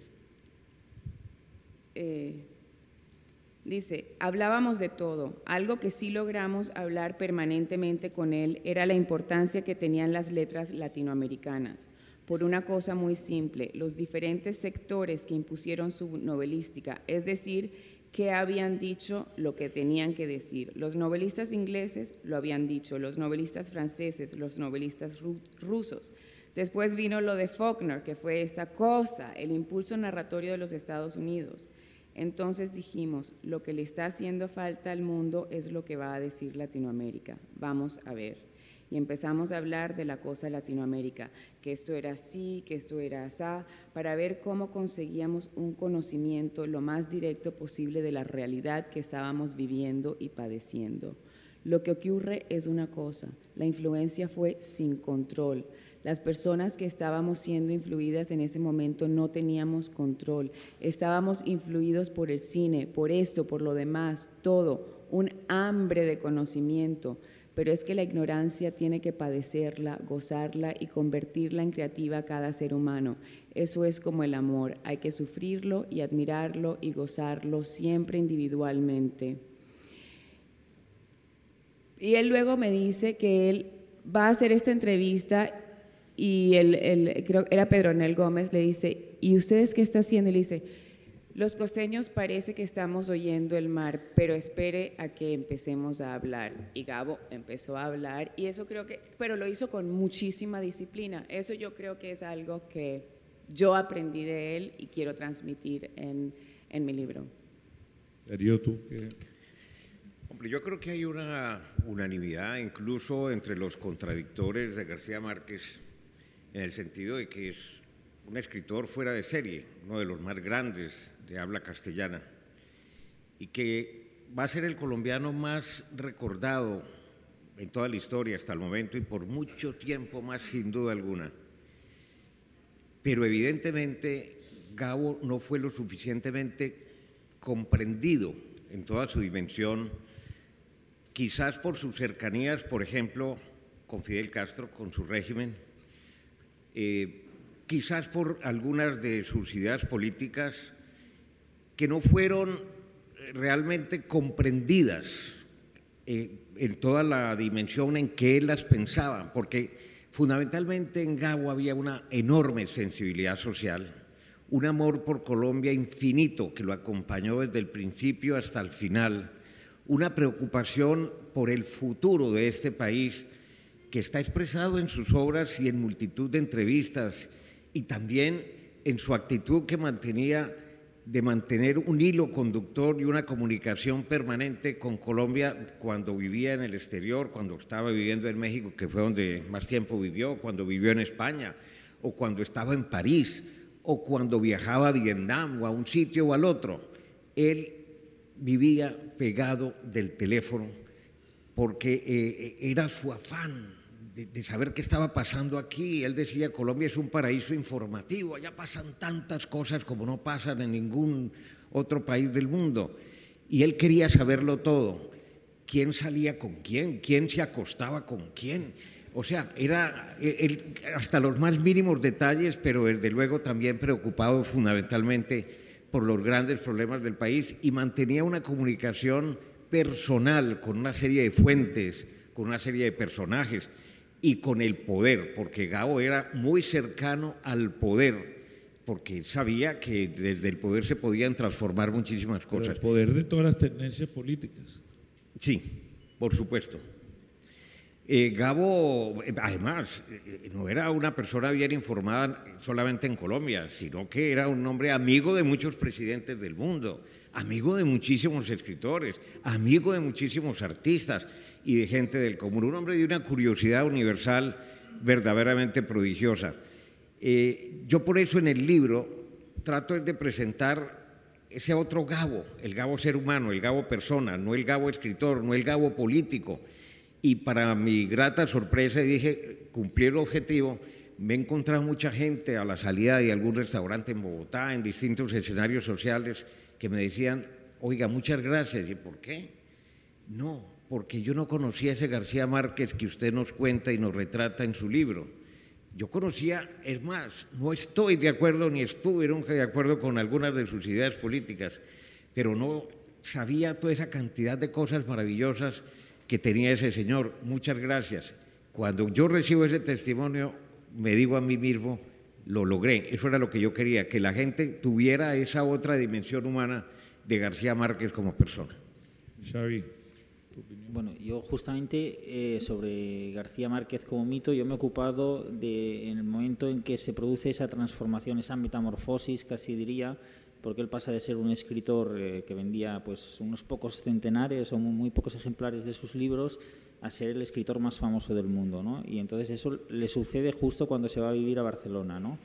Speaker 2: él.
Speaker 3: Dice, hablábamos de todo. Algo que sí logramos hablar permanentemente con él era la importancia que tenían las letras latinoamericanas. Por una cosa muy simple, los diferentes sectores que impusieron su novelística, es decir, que habían dicho lo que tenían que decir. Los novelistas ingleses lo habían dicho, los novelistas franceses, los novelistas rusos. Después vino lo de Faulkner, que fue esta cosa, el impulso narratorio de los Estados Unidos. Entonces dijimos, lo que le está haciendo falta al mundo es lo que va a decir Latinoamérica. Vamos a ver. Y empezamos a hablar de la cosa Latinoamérica, que esto era así, que esto era asá, para ver cómo conseguíamos un conocimiento lo más directo posible de la realidad que estábamos viviendo y padeciendo. Lo que ocurre es una cosa, la influencia fue sin control. Las personas que estábamos siendo influidas en ese momento no teníamos control. Estábamos influidos por el cine, por esto, por lo demás, todo, un hambre de conocimiento. pero es que la ignorancia tiene que padecerla, gozarla y convertirla en creativa a cada ser humano. Eso es como el amor, hay que sufrirlo y admirarlo y gozarlo siempre individualmente. Y él luego me dice que él va a hacer esta entrevista y creo que era Pedronel Gómez, le dice, ¿y ustedes qué está haciendo? Y le dice, los costeños parece que estamos oyendo el mar, pero espere a que empecemos a hablar. Y Gabo empezó a hablar y eso creo que, pero lo hizo con muchísima disciplina. Eso yo creo que es algo que yo aprendí de él y quiero transmitir en mi libro.
Speaker 2: Darío, ¿tú qué?
Speaker 4: Hombre, yo creo que hay una unanimidad incluso entre los contradictores de García Márquez en el sentido de que es un escritor fuera de serie, uno de los más grandes de habla castellana, y que va a ser el colombiano más recordado en toda la historia hasta el momento y por mucho tiempo más, sin duda alguna. Pero evidentemente Gabo no fue lo suficientemente comprendido en toda su dimensión, quizás por sus cercanías, por ejemplo, con Fidel Castro, con su régimen, quizás por algunas de sus ideas políticas que no fueron realmente comprendidas en toda la dimensión en que él las pensaba, porque fundamentalmente en Gabo había una enorme sensibilidad social, un amor por Colombia infinito que lo acompañó desde el principio hasta el final, una preocupación por el futuro de este país que está expresado en sus obras y en multitud de entrevistas, y también en su actitud que mantenía de mantener un hilo conductor y una comunicación permanente con Colombia cuando vivía en el exterior, cuando estaba viviendo en México, que fue donde más tiempo vivió, cuando vivió en España, o cuando estaba en París, o cuando viajaba a Vietnam o a un sitio o al otro. Él vivía pegado del teléfono porque era su afán de saber qué estaba pasando aquí. Él decía, Colombia es un paraíso informativo, allá pasan tantas cosas como no pasan en ningún otro país del mundo. Y él quería saberlo todo, quién salía con quién se acostaba con quién. O sea, era hasta los más mínimos detalles, pero desde luego también preocupado fundamentalmente por los grandes problemas del país, y mantenía una comunicación personal con una serie de fuentes, con una serie de personajes, y con el poder, porque Gabo era muy cercano al poder, porque sabía que desde el poder se podían transformar muchísimas cosas.
Speaker 2: Pero el poder de todas las tendencias políticas.
Speaker 4: Sí, por supuesto. Gabo, además, no era una persona bien informada solamente en Colombia, sino que era un hombre amigo de muchos presidentes del mundo, amigo de muchísimos escritores, amigo de muchísimos artistas y de gente del común, un hombre de una curiosidad universal verdaderamente prodigiosa. Yo por eso en el libro trato de presentar ese otro Gabo, el Gabo ser humano, el Gabo persona, no el Gabo escritor, no el Gabo político. Y para mi grata sorpresa, dije, cumplí el objetivo, me he encontrado mucha gente a la salida de algún restaurante en Bogotá, en distintos escenarios sociales, que me decían, oiga, muchas gracias. ¿Y por qué? No, porque yo no conocía ese García Márquez que usted nos cuenta y nos retrata en su libro. Yo conocía, es más, no estoy de acuerdo ni estuve nunca de acuerdo con algunas de sus ideas políticas, pero no sabía toda esa cantidad de cosas maravillosas que tenía ese señor. Muchas gracias. Cuando yo recibo ese testimonio, me digo a mí mismo, lo logré. Eso era lo que yo quería, que la gente tuviera esa otra dimensión humana de García Márquez como persona.
Speaker 2: Xavi, ¿tu opinión?
Speaker 5: Bueno, yo justamente sobre García Márquez como mito, yo me he ocupado en el momento en que se produce esa transformación, esa metamorfosis, casi diría, porque él pasa de ser un escritor que vendía pues unos pocos centenares o muy pocos ejemplares de sus libros a ser el escritor más famoso del mundo, ¿no? Y entonces eso le sucede justo cuando se va a vivir a Barcelona, ¿no?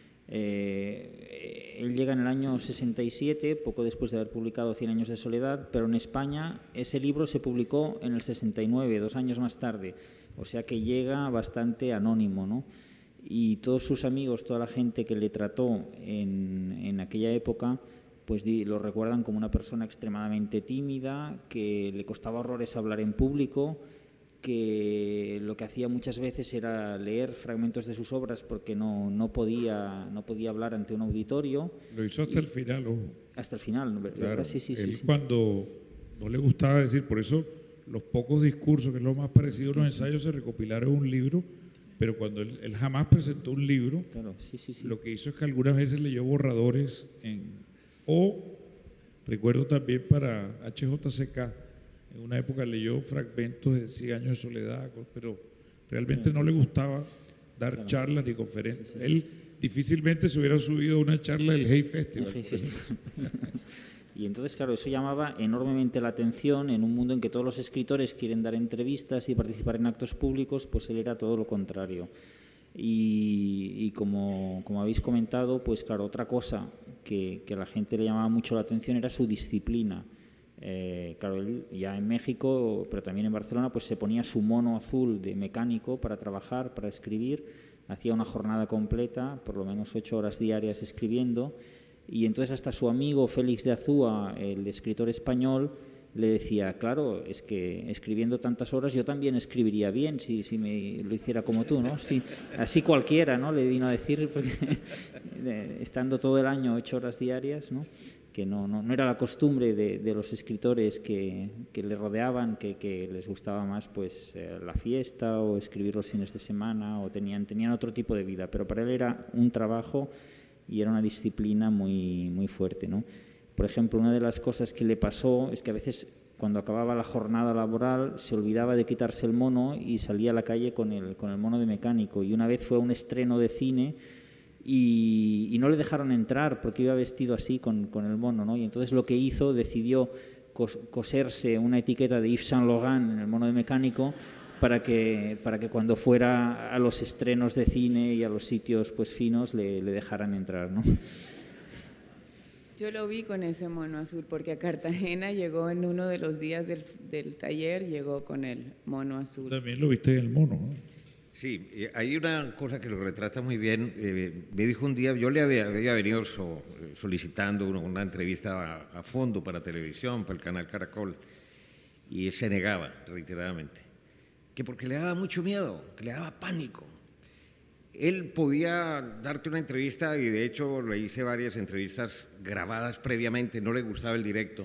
Speaker 5: Él llega en el año 67, poco después de haber publicado 100 años de soledad, pero en España ese libro se publicó en el 69, 2 años más tarde, o sea que llega bastante anónimo, ¿no? Y todos sus amigos, toda la gente que le trató en aquella época, pues lo recuerdan como una persona extremadamente tímida, que le costaba horrores hablar en público, que lo que hacía muchas veces era leer fragmentos de sus obras porque no podía hablar ante un auditorio.
Speaker 2: Lo hizo hasta el final, ojo.
Speaker 5: Hasta el final, ¿verdad?
Speaker 2: Claro,
Speaker 5: Sí.
Speaker 2: él cuando no le gustaba decir, por eso los pocos discursos, que es lo más parecido a los ensayos, se recopilaron en un libro, pero cuando él jamás presentó un libro,
Speaker 5: claro, sí.
Speaker 2: lo que hizo es que algunas veces leyó borradores, o recuerdo también para HJCK, en una época leyó fragmentos de 100 años de soledad, pero realmente no le gustaba dar charlas ni conferencias.
Speaker 5: Sí.
Speaker 2: Él difícilmente se hubiera subido a una charla del Hey Festival.
Speaker 5: Y entonces, claro, eso llamaba enormemente la atención en un mundo en que todos los escritores quieren dar entrevistas y participar en actos públicos, pues él era todo lo contrario. Y como habéis comentado, pues claro, otra cosa que a la gente le llamaba mucho la atención era su disciplina. Claro, él ya en México, pero también en Barcelona, pues se ponía su mono azul de mecánico para trabajar, para escribir, hacía una jornada completa, por lo menos 8 horas diarias escribiendo, y entonces hasta su amigo Félix de Azúa, el escritor español, le decía, claro, es que escribiendo tantas horas yo también escribiría bien si me lo hiciera como tú, ¿no? Sí, así cualquiera, ¿no? Le vino a decir, porque, estando todo el año 8 horas diarias, ¿no? Que no era la costumbre de los escritores que le rodeaban, que les gustaba más pues la fiesta o escribir los fines de semana, o tenían otro tipo de vida, pero para él era un trabajo y era una disciplina muy, muy fuerte, ¿no? Por ejemplo, una de las cosas que le pasó es que a veces cuando acababa la jornada laboral se olvidaba de quitarse el mono y salía a la calle con el mono de mecánico, y una vez fue a un estreno de cine y no le dejaron entrar porque iba vestido así con el mono, ¿no? Y entonces lo que hizo, decidió coserse una etiqueta de Yves Saint Laurent en el mono de mecánico para que cuando fuera a los estrenos de cine y a los sitios pues finos le dejaran entrar, ¿no?
Speaker 3: Yo lo vi con ese mono azul porque a Cartagena llegó en uno de los días del taller, llegó con el mono azul.
Speaker 2: También lo viste en el mono, ¿no?
Speaker 4: Sí, hay una cosa que lo retrata muy bien. Me dijo un día, yo le había venido solicitando una entrevista a fondo para televisión, para el canal Caracol, y él se negaba reiteradamente, que porque le daba mucho miedo, que le daba pánico. Él podía darte una entrevista, y de hecho le hice varias entrevistas grabadas previamente, no le gustaba el directo,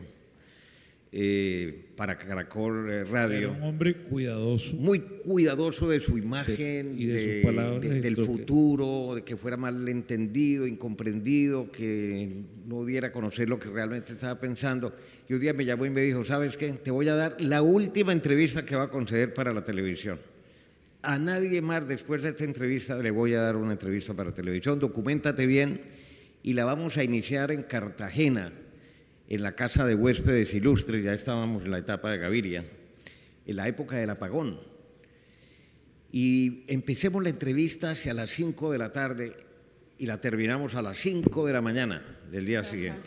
Speaker 4: para Caracol Radio.
Speaker 2: Era un hombre cuidadoso.
Speaker 4: Muy cuidadoso de su imagen,
Speaker 2: y de sus palabras,
Speaker 4: del futuro, de que fuera mal entendido, incomprendido, que no diera a conocer lo que realmente estaba pensando. Y un día me llamó y me dijo, ¿sabes qué? Te voy a dar la última entrevista que va a conceder para la televisión. A nadie más después de esta entrevista le voy a dar una entrevista para televisión. Documéntate bien y la vamos a iniciar en Cartagena, en la Casa de Huéspedes Ilustres. Ya estábamos en la etapa de Gaviria, en la época del apagón. Y empecemos la entrevista hacia las 5 de la tarde y la terminamos a las 5 de la mañana del día siguiente.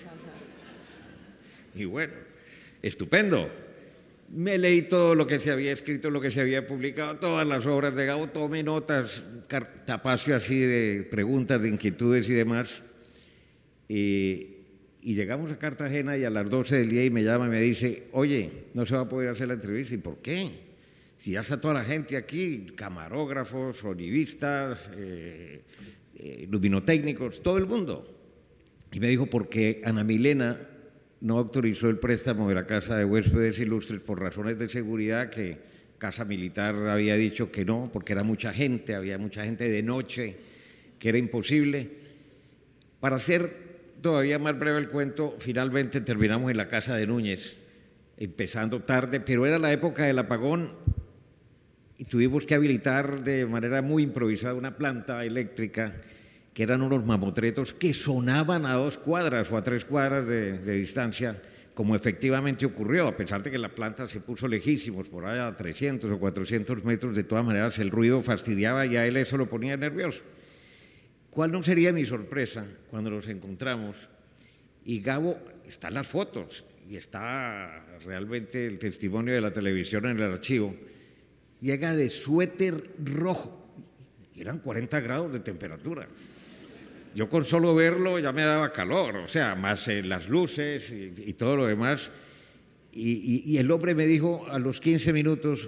Speaker 4: Y bueno, estupendo. Me leí todo lo que se había escrito, lo que se había publicado, todas las obras de Gabo, tomé notas, cartapacio así de preguntas, de inquietudes y demás. Y llegamos a Cartagena y a las 12 del día y me llama y me dice, oye, no se va a poder hacer la entrevista. ¿Y por qué? Si ya está toda la gente aquí, camarógrafos, sonidistas, luminotécnicos, todo el mundo. Y me dijo, porque Ana Milena no autorizó el préstamo de la Casa de Huéspedes Ilustres por razones de seguridad, que Casa Militar había dicho que no, porque era mucha gente, había mucha gente de noche, que era imposible. Para hacer todavía más breve el cuento, finalmente terminamos en la Casa de Núñez, empezando tarde, pero era la época del apagón y tuvimos que habilitar de manera muy improvisada una planta eléctrica, que eran unos mamotretos que sonaban a 2 cuadras o a 3 cuadras de distancia, como efectivamente ocurrió, a pesar de que la planta se puso lejísimos, por allá a 300 o 400 metros. De todas maneras el ruido fastidiaba y a él eso lo ponía nervioso. ¿Cuál no sería mi sorpresa cuando nos encontramos? Y Gabo, están las fotos y está realmente el testimonio de la televisión en el archivo, llega de suéter rojo, y eran 40 grados de temperatura. Yo con solo verlo ya me daba calor, o sea, más las luces y todo lo demás. Y el hombre me dijo a los 15 minutos,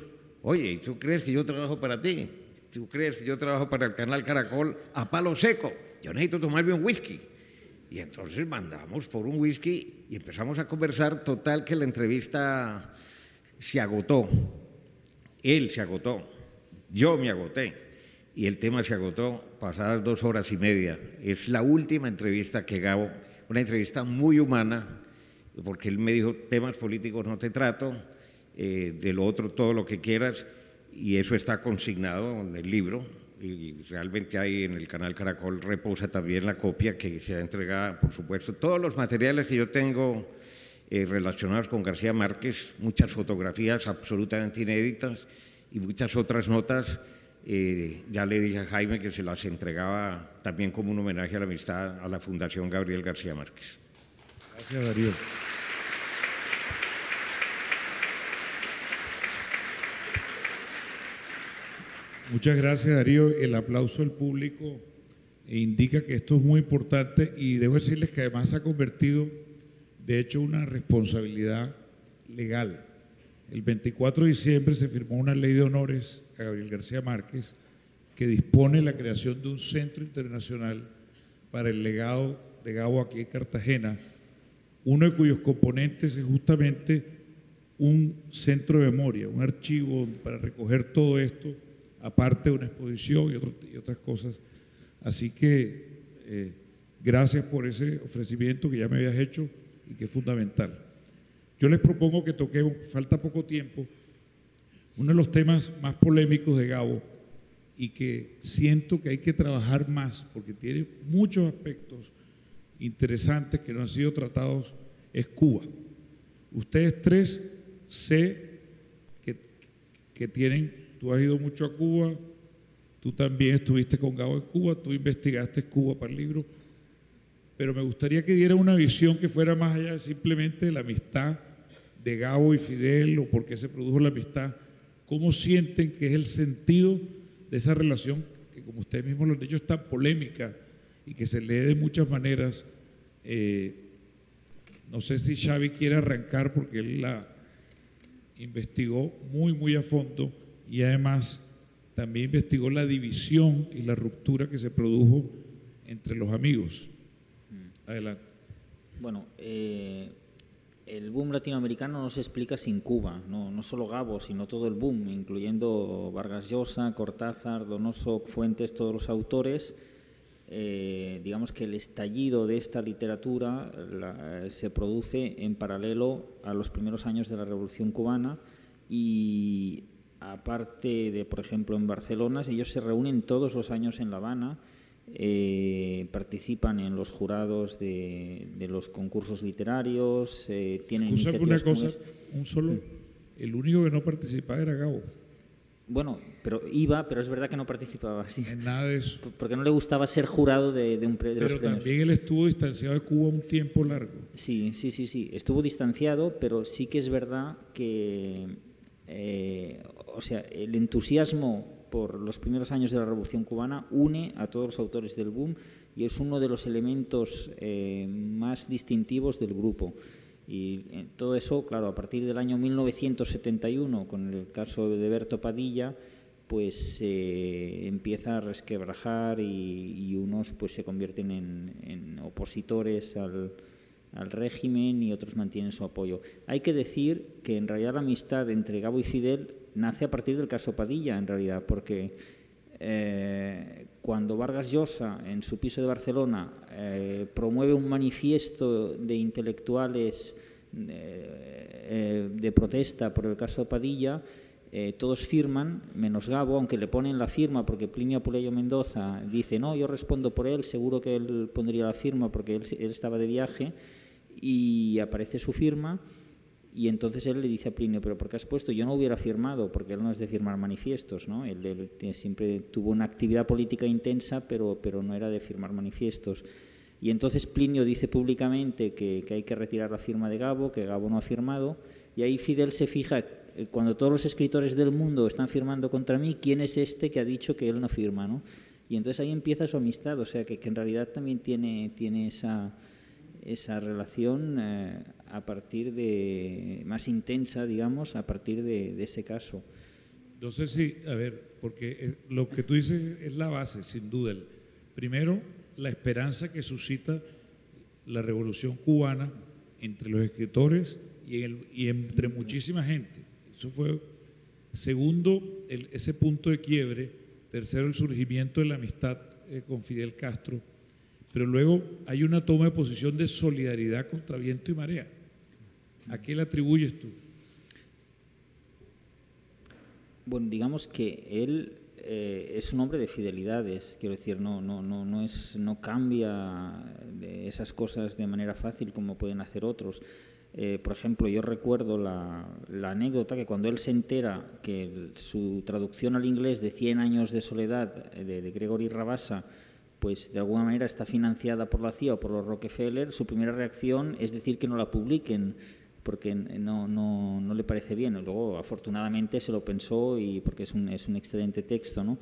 Speaker 4: Oye, ¿y tú crees que yo trabajo para ti? ¿Tú crees que yo trabajo para el canal Caracol a palo seco? Yo necesito tomarme un whisky. Y entonces mandamos por un whisky y empezamos a conversar. Total que la entrevista se agotó. Él se agotó, yo me agoté y el tema se agotó pasadas 2 horas y media. Es la última entrevista que Gabo, una entrevista muy humana, porque él me dijo, temas políticos no te trato, de lo otro todo lo que quieras, y eso está consignado en el libro, y realmente ahí en el canal Caracol reposa también la copia que será entregada, por supuesto. Todos los materiales que yo tengo relacionados con García Márquez, muchas fotografías absolutamente inéditas y muchas otras notas. Ya le dije a Jaime que se las entregaba también como un homenaje a la amistad a la Fundación Gabriel García Márquez.
Speaker 2: Gracias, Darío. Muchas gracias, Darío. El aplauso del público indica que esto es muy importante y debo decirles que además se ha convertido, de hecho, una responsabilidad legal. El 24 de diciembre se firmó una ley de honores a Gabriel García Márquez que dispone la creación de un centro internacional para el legado de Gabo aquí en Cartagena, uno de cuyos componentes es justamente un centro de memoria, un archivo para recoger todo esto, aparte de una exposición y otras cosas. Así que gracias por ese ofrecimiento que ya me habías hecho y que es fundamental. Yo les propongo que toquemos, falta poco tiempo, uno de los temas más polémicos de Gabo y que siento que hay que trabajar más porque tiene muchos aspectos interesantes que no han sido tratados, es Cuba. Ustedes tres sé que tienen, tú has ido mucho a Cuba, tú también estuviste con Gabo en Cuba, tú investigaste Cuba para el libro, pero me gustaría que diera una visión que fuera más allá de simplemente la amistad de Gabo y Fidel o por qué se produjo la amistad. ¿Cómo sienten que es el sentido de esa relación que, como ustedes mismos lo han dicho, es tan polémica y que se lee de muchas maneras? No sé si Xavi quiere arrancar porque él la investigó muy a fondo y además también investigó la división y la ruptura que se produjo entre los amigos. Adelante.
Speaker 5: Bueno, el boom latinoamericano no se explica sin Cuba, no solo Gabo, sino todo el boom, incluyendo Vargas Llosa, Cortázar, Donoso, Fuentes, todos los autores. Digamos que el estallido de esta literatura se produce en paralelo a los primeros años de la Revolución Cubana y aparte de, por ejemplo, en Barcelona, ellos se reúnen todos los años en La Habana, participan en los jurados de los concursos literarios, tienen iniciativas comunes.
Speaker 2: El único que no participaba era Gabo.
Speaker 5: Bueno, pero iba, pero es verdad que no participaba. Sí.
Speaker 2: En nada de eso.
Speaker 5: Porque no le gustaba ser jurado de los premios.
Speaker 2: Pero también él estuvo distanciado de Cuba un tiempo largo.
Speaker 5: Sí. Estuvo distanciado, pero sí que es verdad que, el entusiasmo por los primeros años de la Revolución Cubana une a todos los autores del boom y es uno de los elementos más distintivos del grupo. Y todo eso, claro, a partir del año 1971, con el caso de Berto Padilla, pues empieza a resquebrajar y unos pues se convierten en opositores al régimen y otros mantienen su apoyo. Hay que decir que en realidad la amistad entre Gabo y Fidel nace a partir del caso Padilla, en realidad, porque cuando Vargas Llosa, en su piso de Barcelona, promueve un manifiesto de intelectuales de protesta por el caso Padilla, todos firman, menos Gabo, aunque le ponen la firma, porque Plinio Puleyo Mendoza dice, no, yo respondo por él, seguro que él pondría la firma porque él estaba de viaje, y aparece su firma. Y entonces él le dice a Plinio, ¿pero por qué has puesto? Yo no hubiera firmado, porque él no es de firmar manifiestos, ¿no? Él siempre tuvo una actividad política intensa, pero no era de firmar manifiestos. Y entonces Plinio dice públicamente que hay que retirar la firma de Gabo, que Gabo no ha firmado, y ahí Fidel se fija, cuando todos los escritores del mundo están firmando contra mí, ¿quién es este que ha dicho que él no firma, ¿no? Y entonces ahí empieza su amistad, o sea, que en realidad también tiene esa relación a partir de más intensa, digamos, a partir de ese caso.
Speaker 2: No sé si, a ver, porque lo que tú dices es la base, sin duda. Primero, la esperanza que suscita la Revolución Cubana entre los escritores y entre muchísima gente. Eso fue. Segundo, ese punto de quiebre. Tercero, el surgimiento de la amistad con Fidel Castro. Pero luego hay una toma de posición de solidaridad contra viento y marea. ¿A qué le atribuyes tú?
Speaker 5: Bueno, digamos que él es un hombre de fidelidades, quiero decir, no cambia de esas cosas de manera fácil como pueden hacer otros. Por ejemplo, yo recuerdo la anécdota que cuando él se entera que su traducción al inglés de 100 años de soledad de Gregory Rabassa, pues de alguna manera está financiada por la CIA o por los Rockefeller, su primera reacción es decir que no la publiquen, porque no le parece bien. Luego, afortunadamente, se lo pensó y porque es un excelente texto, ¿no?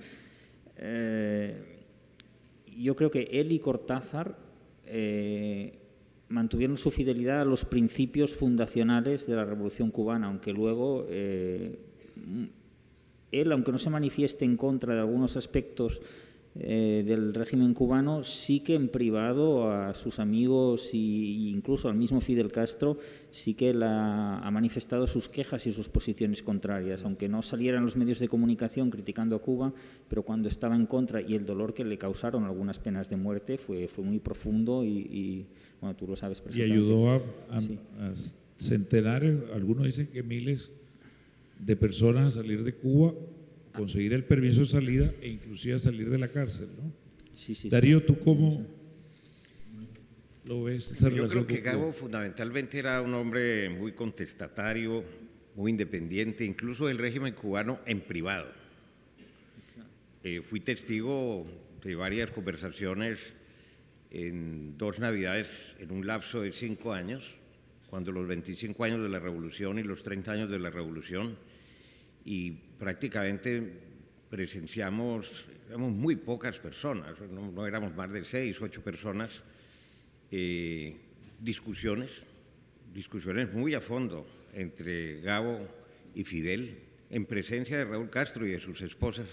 Speaker 5: Yo creo que él y Cortázar mantuvieron su fidelidad a los principios fundacionales de la Revolución Cubana, aunque luego él, aunque no se manifieste en contra de algunos aspectos del régimen cubano, sí que en privado a sus amigos e incluso al mismo Fidel Castro sí que ha manifestado sus quejas y sus posiciones contrarias, aunque no salieran los medios de comunicación criticando a Cuba, pero cuando estaba en contra, y el dolor que le causaron algunas penas de muerte fue muy profundo y bueno, tú lo sabes perfectamente.
Speaker 2: Y ayudó a centenares, algunos dicen que miles de personas a salir de Cuba, conseguir el permiso de salida e inclusive a salir de la cárcel, ¿no?
Speaker 5: Sí,
Speaker 2: Darío, ¿tú cómo lo ves esa relación?
Speaker 4: Yo creo que
Speaker 2: con Cuba?
Speaker 4: Gabo fundamentalmente era un hombre muy contestatario, muy independiente, incluso del régimen cubano en privado. Fui testigo de varias conversaciones en 2 Navidades en un lapso de 5 años, cuando los 25 años de la Revolución y los 30 años de la Revolución, y prácticamente presenciamos, éramos muy pocas personas, no éramos más de 6, 8 personas, discusiones muy a fondo entre Gabo y Fidel, en presencia de Raúl Castro y de sus esposas,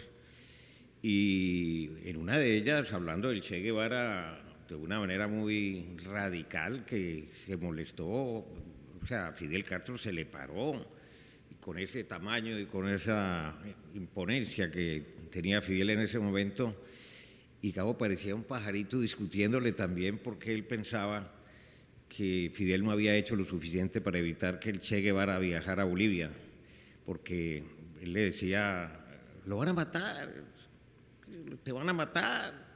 Speaker 4: y en una de ellas hablando del Che Guevara de una manera muy radical, que se molestó, o sea, Fidel Castro se le paró, con ese tamaño y con esa imponencia que tenía Fidel en ese momento, y Gabo parecía un pajarito discutiéndole también porque él pensaba que Fidel no había hecho lo suficiente para evitar que el Che Guevara viajara a Bolivia, porque él le decía, lo van a matar, te van a matar.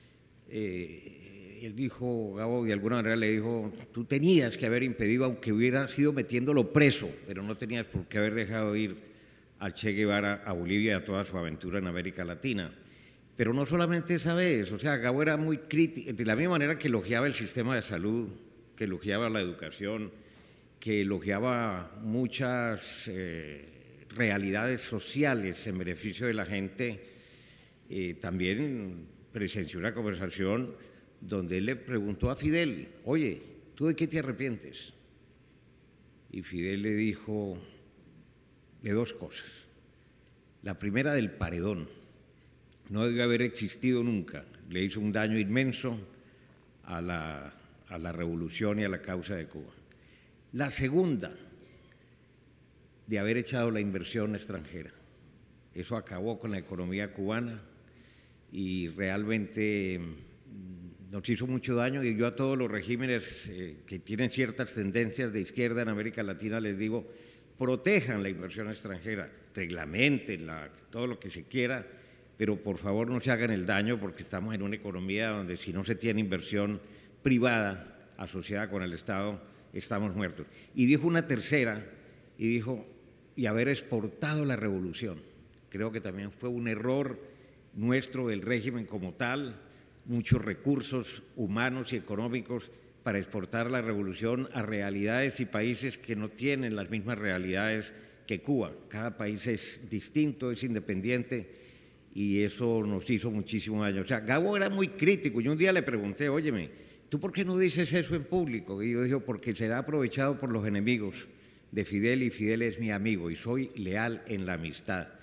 Speaker 4: Él dijo, Gabo de alguna manera le dijo, tú tenías que haber impedido, aunque hubiera sido metiéndolo preso, pero no tenías por qué haber dejado ir al Che Guevara a Bolivia y a toda su aventura en América Latina. Pero no solamente esa vez, o sea, Gabo era muy crítico, de la misma manera que elogiaba el sistema de salud, que elogiaba la educación, que elogiaba muchas realidades sociales en beneficio de la gente, también presenció una conversación donde él le preguntó a Fidel, oye, ¿tú de qué te arrepientes? Y Fidel le dijo de 2 cosas. La primera, del paredón. No debió haber existido nunca. Le hizo un daño inmenso a la revolución y a la causa de Cuba. La segunda, de haber echado la inversión extranjera. Eso acabó con la economía cubana y realmente nos hizo mucho daño, y yo a todos los regímenes que tienen ciertas tendencias de izquierda en América Latina les digo, protejan la inversión extranjera, reglamentenla, todo lo que se quiera, pero por favor no se hagan el daño, porque estamos en una economía donde si no se tiene inversión privada asociada con el Estado, estamos muertos. Y dijo una tercera, y dijo, y haber exportado la revolución. Creo que también fue un error nuestro del régimen como tal, muchos recursos humanos y económicos para exportar la revolución a realidades y países que no tienen las mismas realidades que Cuba. Cada país es distinto, es independiente, y eso nos hizo muchísimo daño. O sea, Gabo era muy crítico. Yo un día le pregunté, óyeme, ¿tú por qué no dices eso en público? Y yo dije, porque será aprovechado por los enemigos de Fidel, y Fidel es mi amigo y soy leal en la amistad.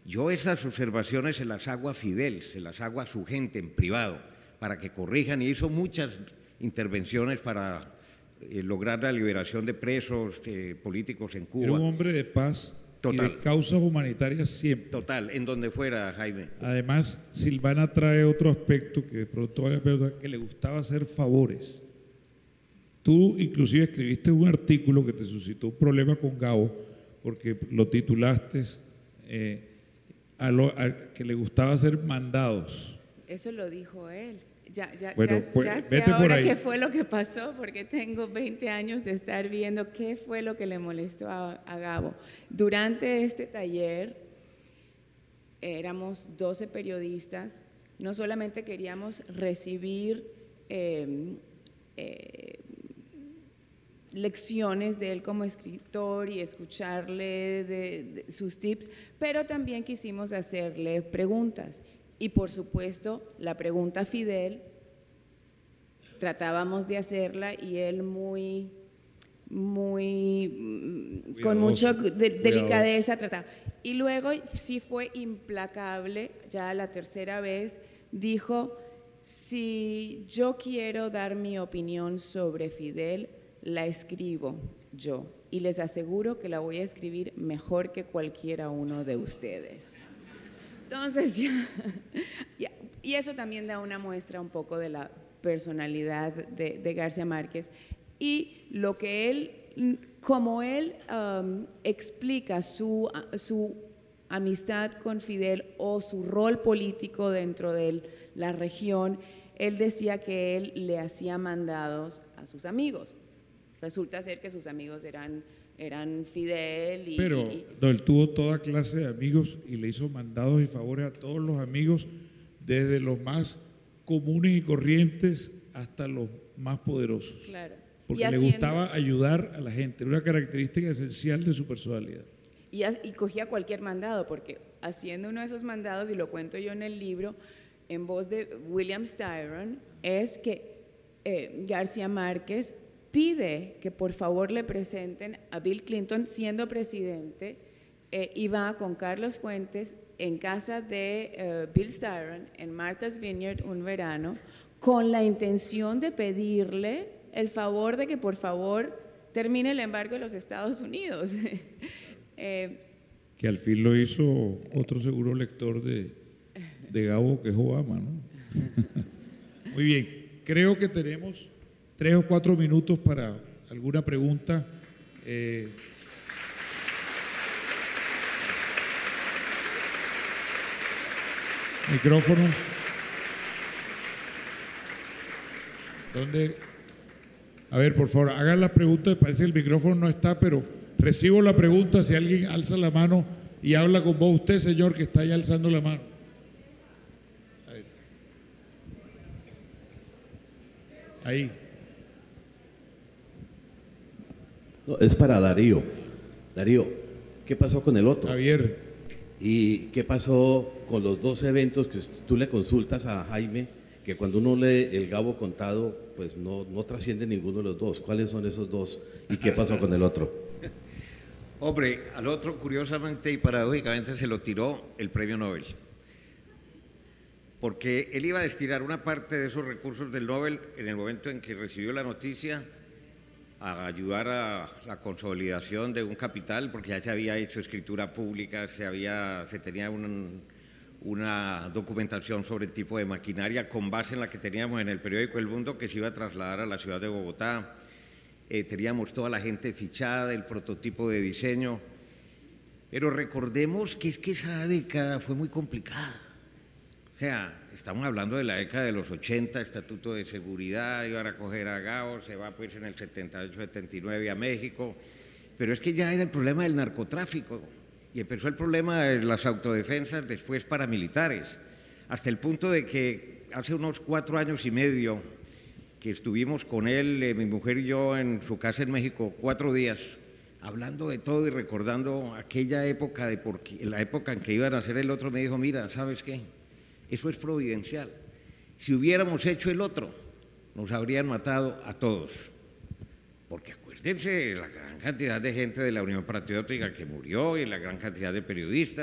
Speaker 4: Yo esas observaciones se las hago a Fidel, se las hago a su gente en privado, para que corrijan, y hizo muchas intervenciones para lograr la liberación de presos políticos en Cuba.
Speaker 2: Era un hombre de paz. Total. Y de causas humanitarias siempre.
Speaker 4: Total, en donde fuera, Jaime.
Speaker 2: Además, Silvana trae otro aspecto que de pronto vale la pena, que le gustaba hacer favores. Tú inclusive escribiste un artículo que te suscitó un problema con Gabo, porque lo titulaste que le gustaba hacer mandados.
Speaker 3: Eso lo dijo él. Ya sé
Speaker 2: vete
Speaker 3: ahora
Speaker 2: por ahí.
Speaker 3: qué fue lo que pasó, porque tengo 20 años de estar viendo qué fue lo que le molestó a Gabo. Durante este taller éramos 12 periodistas, no solamente queríamos recibir lecciones de él como escritor y escucharle de sus tips, pero también quisimos hacerle preguntas. Y por supuesto, la pregunta a Fidel, tratábamos de hacerla y él con mucha delicadeza trataba. Y luego sí fue implacable, ya la tercera vez, dijo, si yo quiero dar mi opinión sobre Fidel, la escribo yo. Y les aseguro que la voy a escribir mejor que cualquiera uno de ustedes. Entonces, y eso también da una muestra un poco de la personalidad de García Márquez y lo que él, como él explica su amistad con Fidel o su rol político dentro de la región, él decía que él le hacía mandados a sus amigos. Resulta ser que sus amigos eran Fidel y…
Speaker 2: Pero no, él tuvo toda clase de amigos y le hizo mandados y favores a todos los amigos, desde los más comunes y corrientes hasta los más poderosos.
Speaker 3: Claro.
Speaker 2: Porque le gustaba ayudar a la gente, era una característica esencial de su personalidad.
Speaker 3: Y cogía cualquier mandado, porque haciendo uno de esos mandados, y lo cuento yo en el libro, en voz de William Styron, es que García Márquez pide que por favor le presenten a Bill Clinton siendo presidente, iba con Carlos Fuentes en casa de Bill Styron en Martha's Vineyard un verano, con la intención de pedirle el favor de que por favor termine el embargo de los Estados Unidos.
Speaker 2: Que al fin lo hizo otro seguro lector de Gabo, que es Obama, ¿no? Muy bien, creo que tenemos 3 o 4 minutos para alguna pregunta. Micrófonos. ¿Dónde? A ver, por favor, hagan las preguntas. Parece que el micrófono no está, pero recibo la pregunta si alguien alza la mano y habla con vos. Usted, señor, que está ahí alzando la mano. Ahí.
Speaker 6: No, es para Darío. Darío, ¿qué pasó con el otro?
Speaker 2: Javier.
Speaker 6: ¿Y qué pasó con los 2 eventos que tú le consultas a Jaime, que cuando uno lee el Gabo contado, pues no trasciende ninguno de los 2? ¿Cuáles son esos 2? ¿Y qué pasó con el otro?
Speaker 4: Hombre, al otro, curiosamente y paradójicamente, se lo tiró el premio Nobel. Porque él iba a destinar una parte de esos recursos del Nobel en el momento en que recibió la noticia a ayudar a la consolidación de un capital, porque ya se había hecho escritura pública, se tenía una documentación sobre el tipo de maquinaria con base en la que teníamos en el periódico El Mundo, que se iba a trasladar a la ciudad de Bogotá. Teníamos toda la gente fichada, el prototipo de diseño, pero recordemos que es que esa década fue muy complicada. O sea, estamos hablando de la década de los 80, Estatuto de Seguridad, iban a coger a Gao, se va pues en el 78-79 a México, pero es que ya era el problema del narcotráfico y empezó el problema de las autodefensas después paramilitares, hasta el punto de que hace unos 4 años y medio que estuvimos con él, mi mujer y yo, en su casa en México, 4 días, hablando de todo y recordando aquella época, la época en que iban a hacer el otro, me dijo, mira, ¿sabes qué? Eso es providencial. Si hubiéramos hecho el otro, nos habrían matado a todos. Porque acuérdense la gran cantidad de gente de la Unión Patriótica que murió y la gran cantidad de periodistas,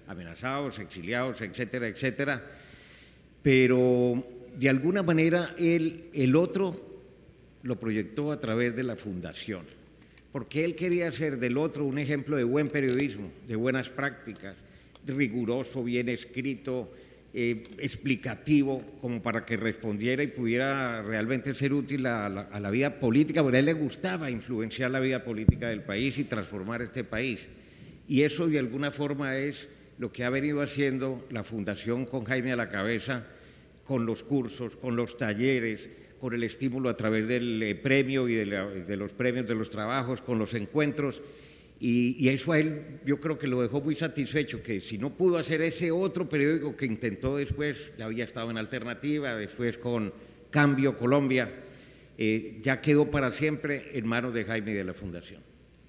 Speaker 4: amenazados, exiliados, etcétera, etcétera. Pero de alguna manera el otro lo proyectó a través de la fundación, porque él quería hacer del otro un ejemplo de buen periodismo, de buenas prácticas, riguroso, bien escrito, explicativo, como para que respondiera y pudiera realmente ser útil a la vida política, porque a él le gustaba influenciar la vida política del país y transformar este país. Y eso de alguna forma es lo que ha venido haciendo la Fundación con Jaime a la cabeza, con los cursos, con los talleres, con el estímulo a través del premio y de los premios de los trabajos, con los encuentros. Y eso a él yo creo que lo dejó muy satisfecho, que si no pudo hacer ese otro periódico que intentó después, ya había estado en Alternativa, después con Cambio Colombia, ya quedó para siempre en manos de Jaime y de la Fundación.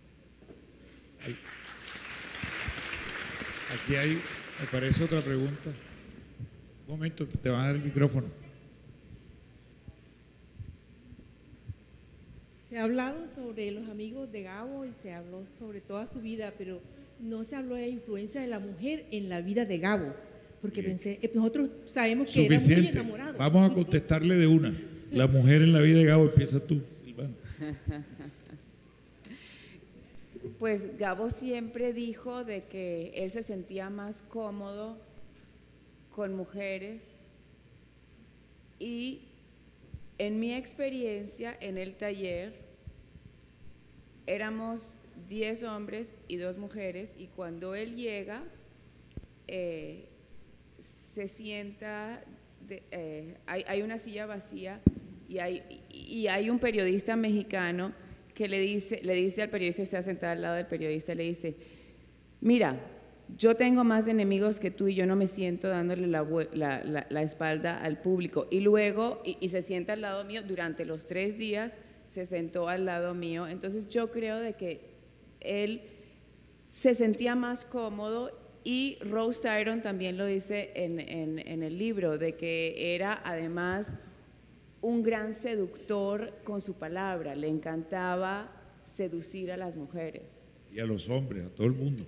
Speaker 2: Aquí hay, me parece, otra pregunta. Un momento, te van a dar el micrófono.
Speaker 7: Se ha hablado sobre los amigos de Gabo y se habló sobre toda su vida, pero no se habló de la influencia de la mujer en la vida de Gabo, porque nosotros sabemos que era muy enamorado.
Speaker 2: Vamos a contestarle de una. La mujer en la vida de Gabo, empieza tú, Silvana.
Speaker 3: Pues Gabo siempre dijo de que él se sentía más cómodo con mujeres, y en mi experiencia en el taller éramos 10 hombres y 2 mujeres, y cuando él llega se sienta, hay una silla vacía y hay un periodista mexicano que le dice al periodista, está sentado al lado del periodista, le dice: mira, yo tengo más enemigos que tú y yo no me siento dándole la espalda al público. Y luego, y se sienta al lado mío, durante los 3 días se sentó al lado mío. Entonces yo creo de que él se sentía más cómodo, y Rose Tyron también lo dice en el libro, de que era además un gran seductor con su palabra, le encantaba seducir a las mujeres.
Speaker 2: Y a los hombres, a todo el mundo.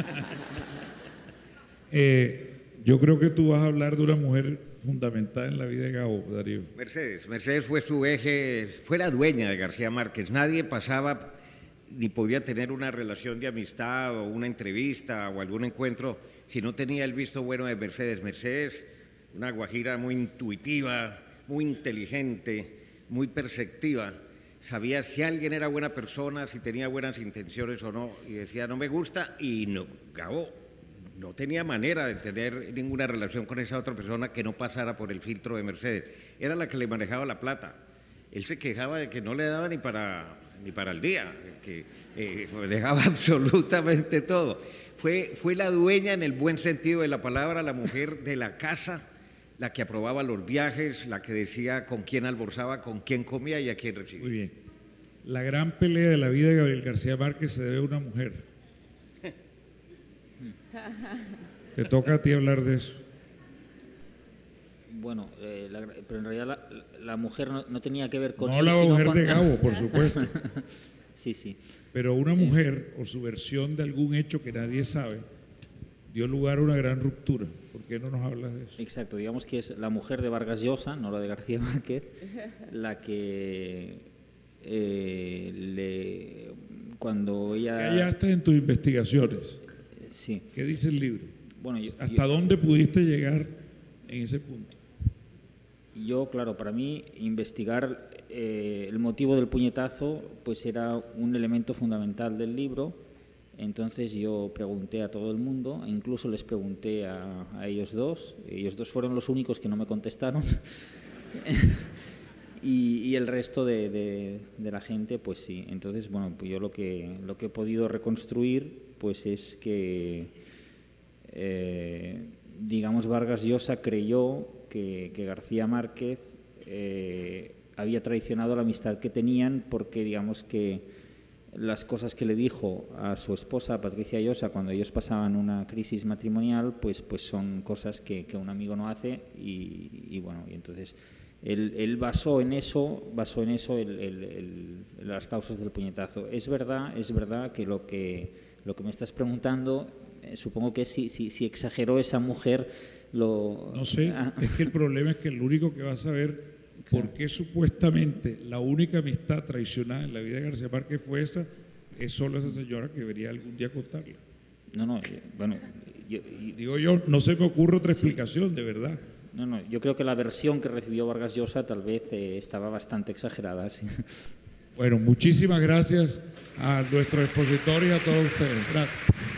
Speaker 2: Yo creo que tú vas a hablar de una mujer fundamental en la vida de Gabo, Darío.
Speaker 4: Mercedes fue su eje, fue la dueña de García Márquez. Nadie pasaba ni podía tener una relación de amistad o una entrevista o algún encuentro si no tenía el visto bueno de Mercedes. Mercedes, una guajira muy intuitiva, muy inteligente, muy perceptiva. Sabía si alguien era buena persona, si tenía buenas intenciones o no, y decía no me gusta, y no, Gabo no tenía manera de tener ninguna relación con esa otra persona que no pasara por el filtro de Mercedes. Era la que le manejaba la plata. Él se quejaba de que no le daba ni para el día, que dejaba absolutamente todo. Fue la dueña en el buen sentido de la palabra, la mujer de la casa, la que aprobaba los viajes, la que decía con quién almorzaba, con quién comía y a quién recibía.
Speaker 2: Muy bien. La gran pelea de la vida de Gabriel García Márquez se debe a una mujer. Te toca a ti hablar de eso.
Speaker 5: Bueno, pero en realidad la mujer no tenía que ver con
Speaker 2: no
Speaker 5: él,
Speaker 2: la
Speaker 5: sino
Speaker 2: mujer
Speaker 5: con...
Speaker 2: de Gabo, por supuesto.
Speaker 5: Sí, sí.
Speaker 2: Pero una mujer, o su versión de algún hecho que nadie sabe, dio lugar a una gran ruptura. ¿Por qué no nos hablas de eso?
Speaker 5: Exacto, digamos que es la mujer de Vargas Llosa, no la de García Márquez, la que cuando ella...
Speaker 2: ¿Qué hallaste en tus investigaciones?
Speaker 5: Sí.
Speaker 2: ¿Qué dice el libro?
Speaker 5: Bueno,
Speaker 2: ¿Hasta dónde pudiste llegar en ese punto?
Speaker 5: Yo, claro, para mí investigar el motivo del puñetazo pues era un elemento fundamental del libro. Entonces yo pregunté a todo el mundo, incluso les pregunté a ellos dos. Ellos dos fueron los únicos que no me contestaron. y el resto de la gente, pues sí. Entonces, bueno, pues yo lo que he podido reconstruir pues es que, digamos, Vargas Llosa creyó que García Márquez había traicionado la amistad que tenían, porque digamos que las cosas que le dijo a su esposa Patricia Llosa cuando ellos pasaban una crisis matrimonial pues son cosas que un amigo no hace, y bueno, y entonces él basó en eso las causas del puñetazo. Es verdad que lo que me estás preguntando supongo que si exageró esa mujer, lo...
Speaker 2: No sé, es que el problema es que el único que va a saber por qué supuestamente la única amistad traicionada en la vida de García Márquez fue esa, es solo esa señora que debería algún día contarla.
Speaker 5: No, bueno...
Speaker 2: Digo yo, no se me ocurre otra explicación, de verdad.
Speaker 5: No, yo creo que la versión que recibió Vargas Llosa tal vez estaba bastante exagerada. Sí.
Speaker 2: Bueno, muchísimas gracias a nuestros expositores y a todos ustedes. Gracias.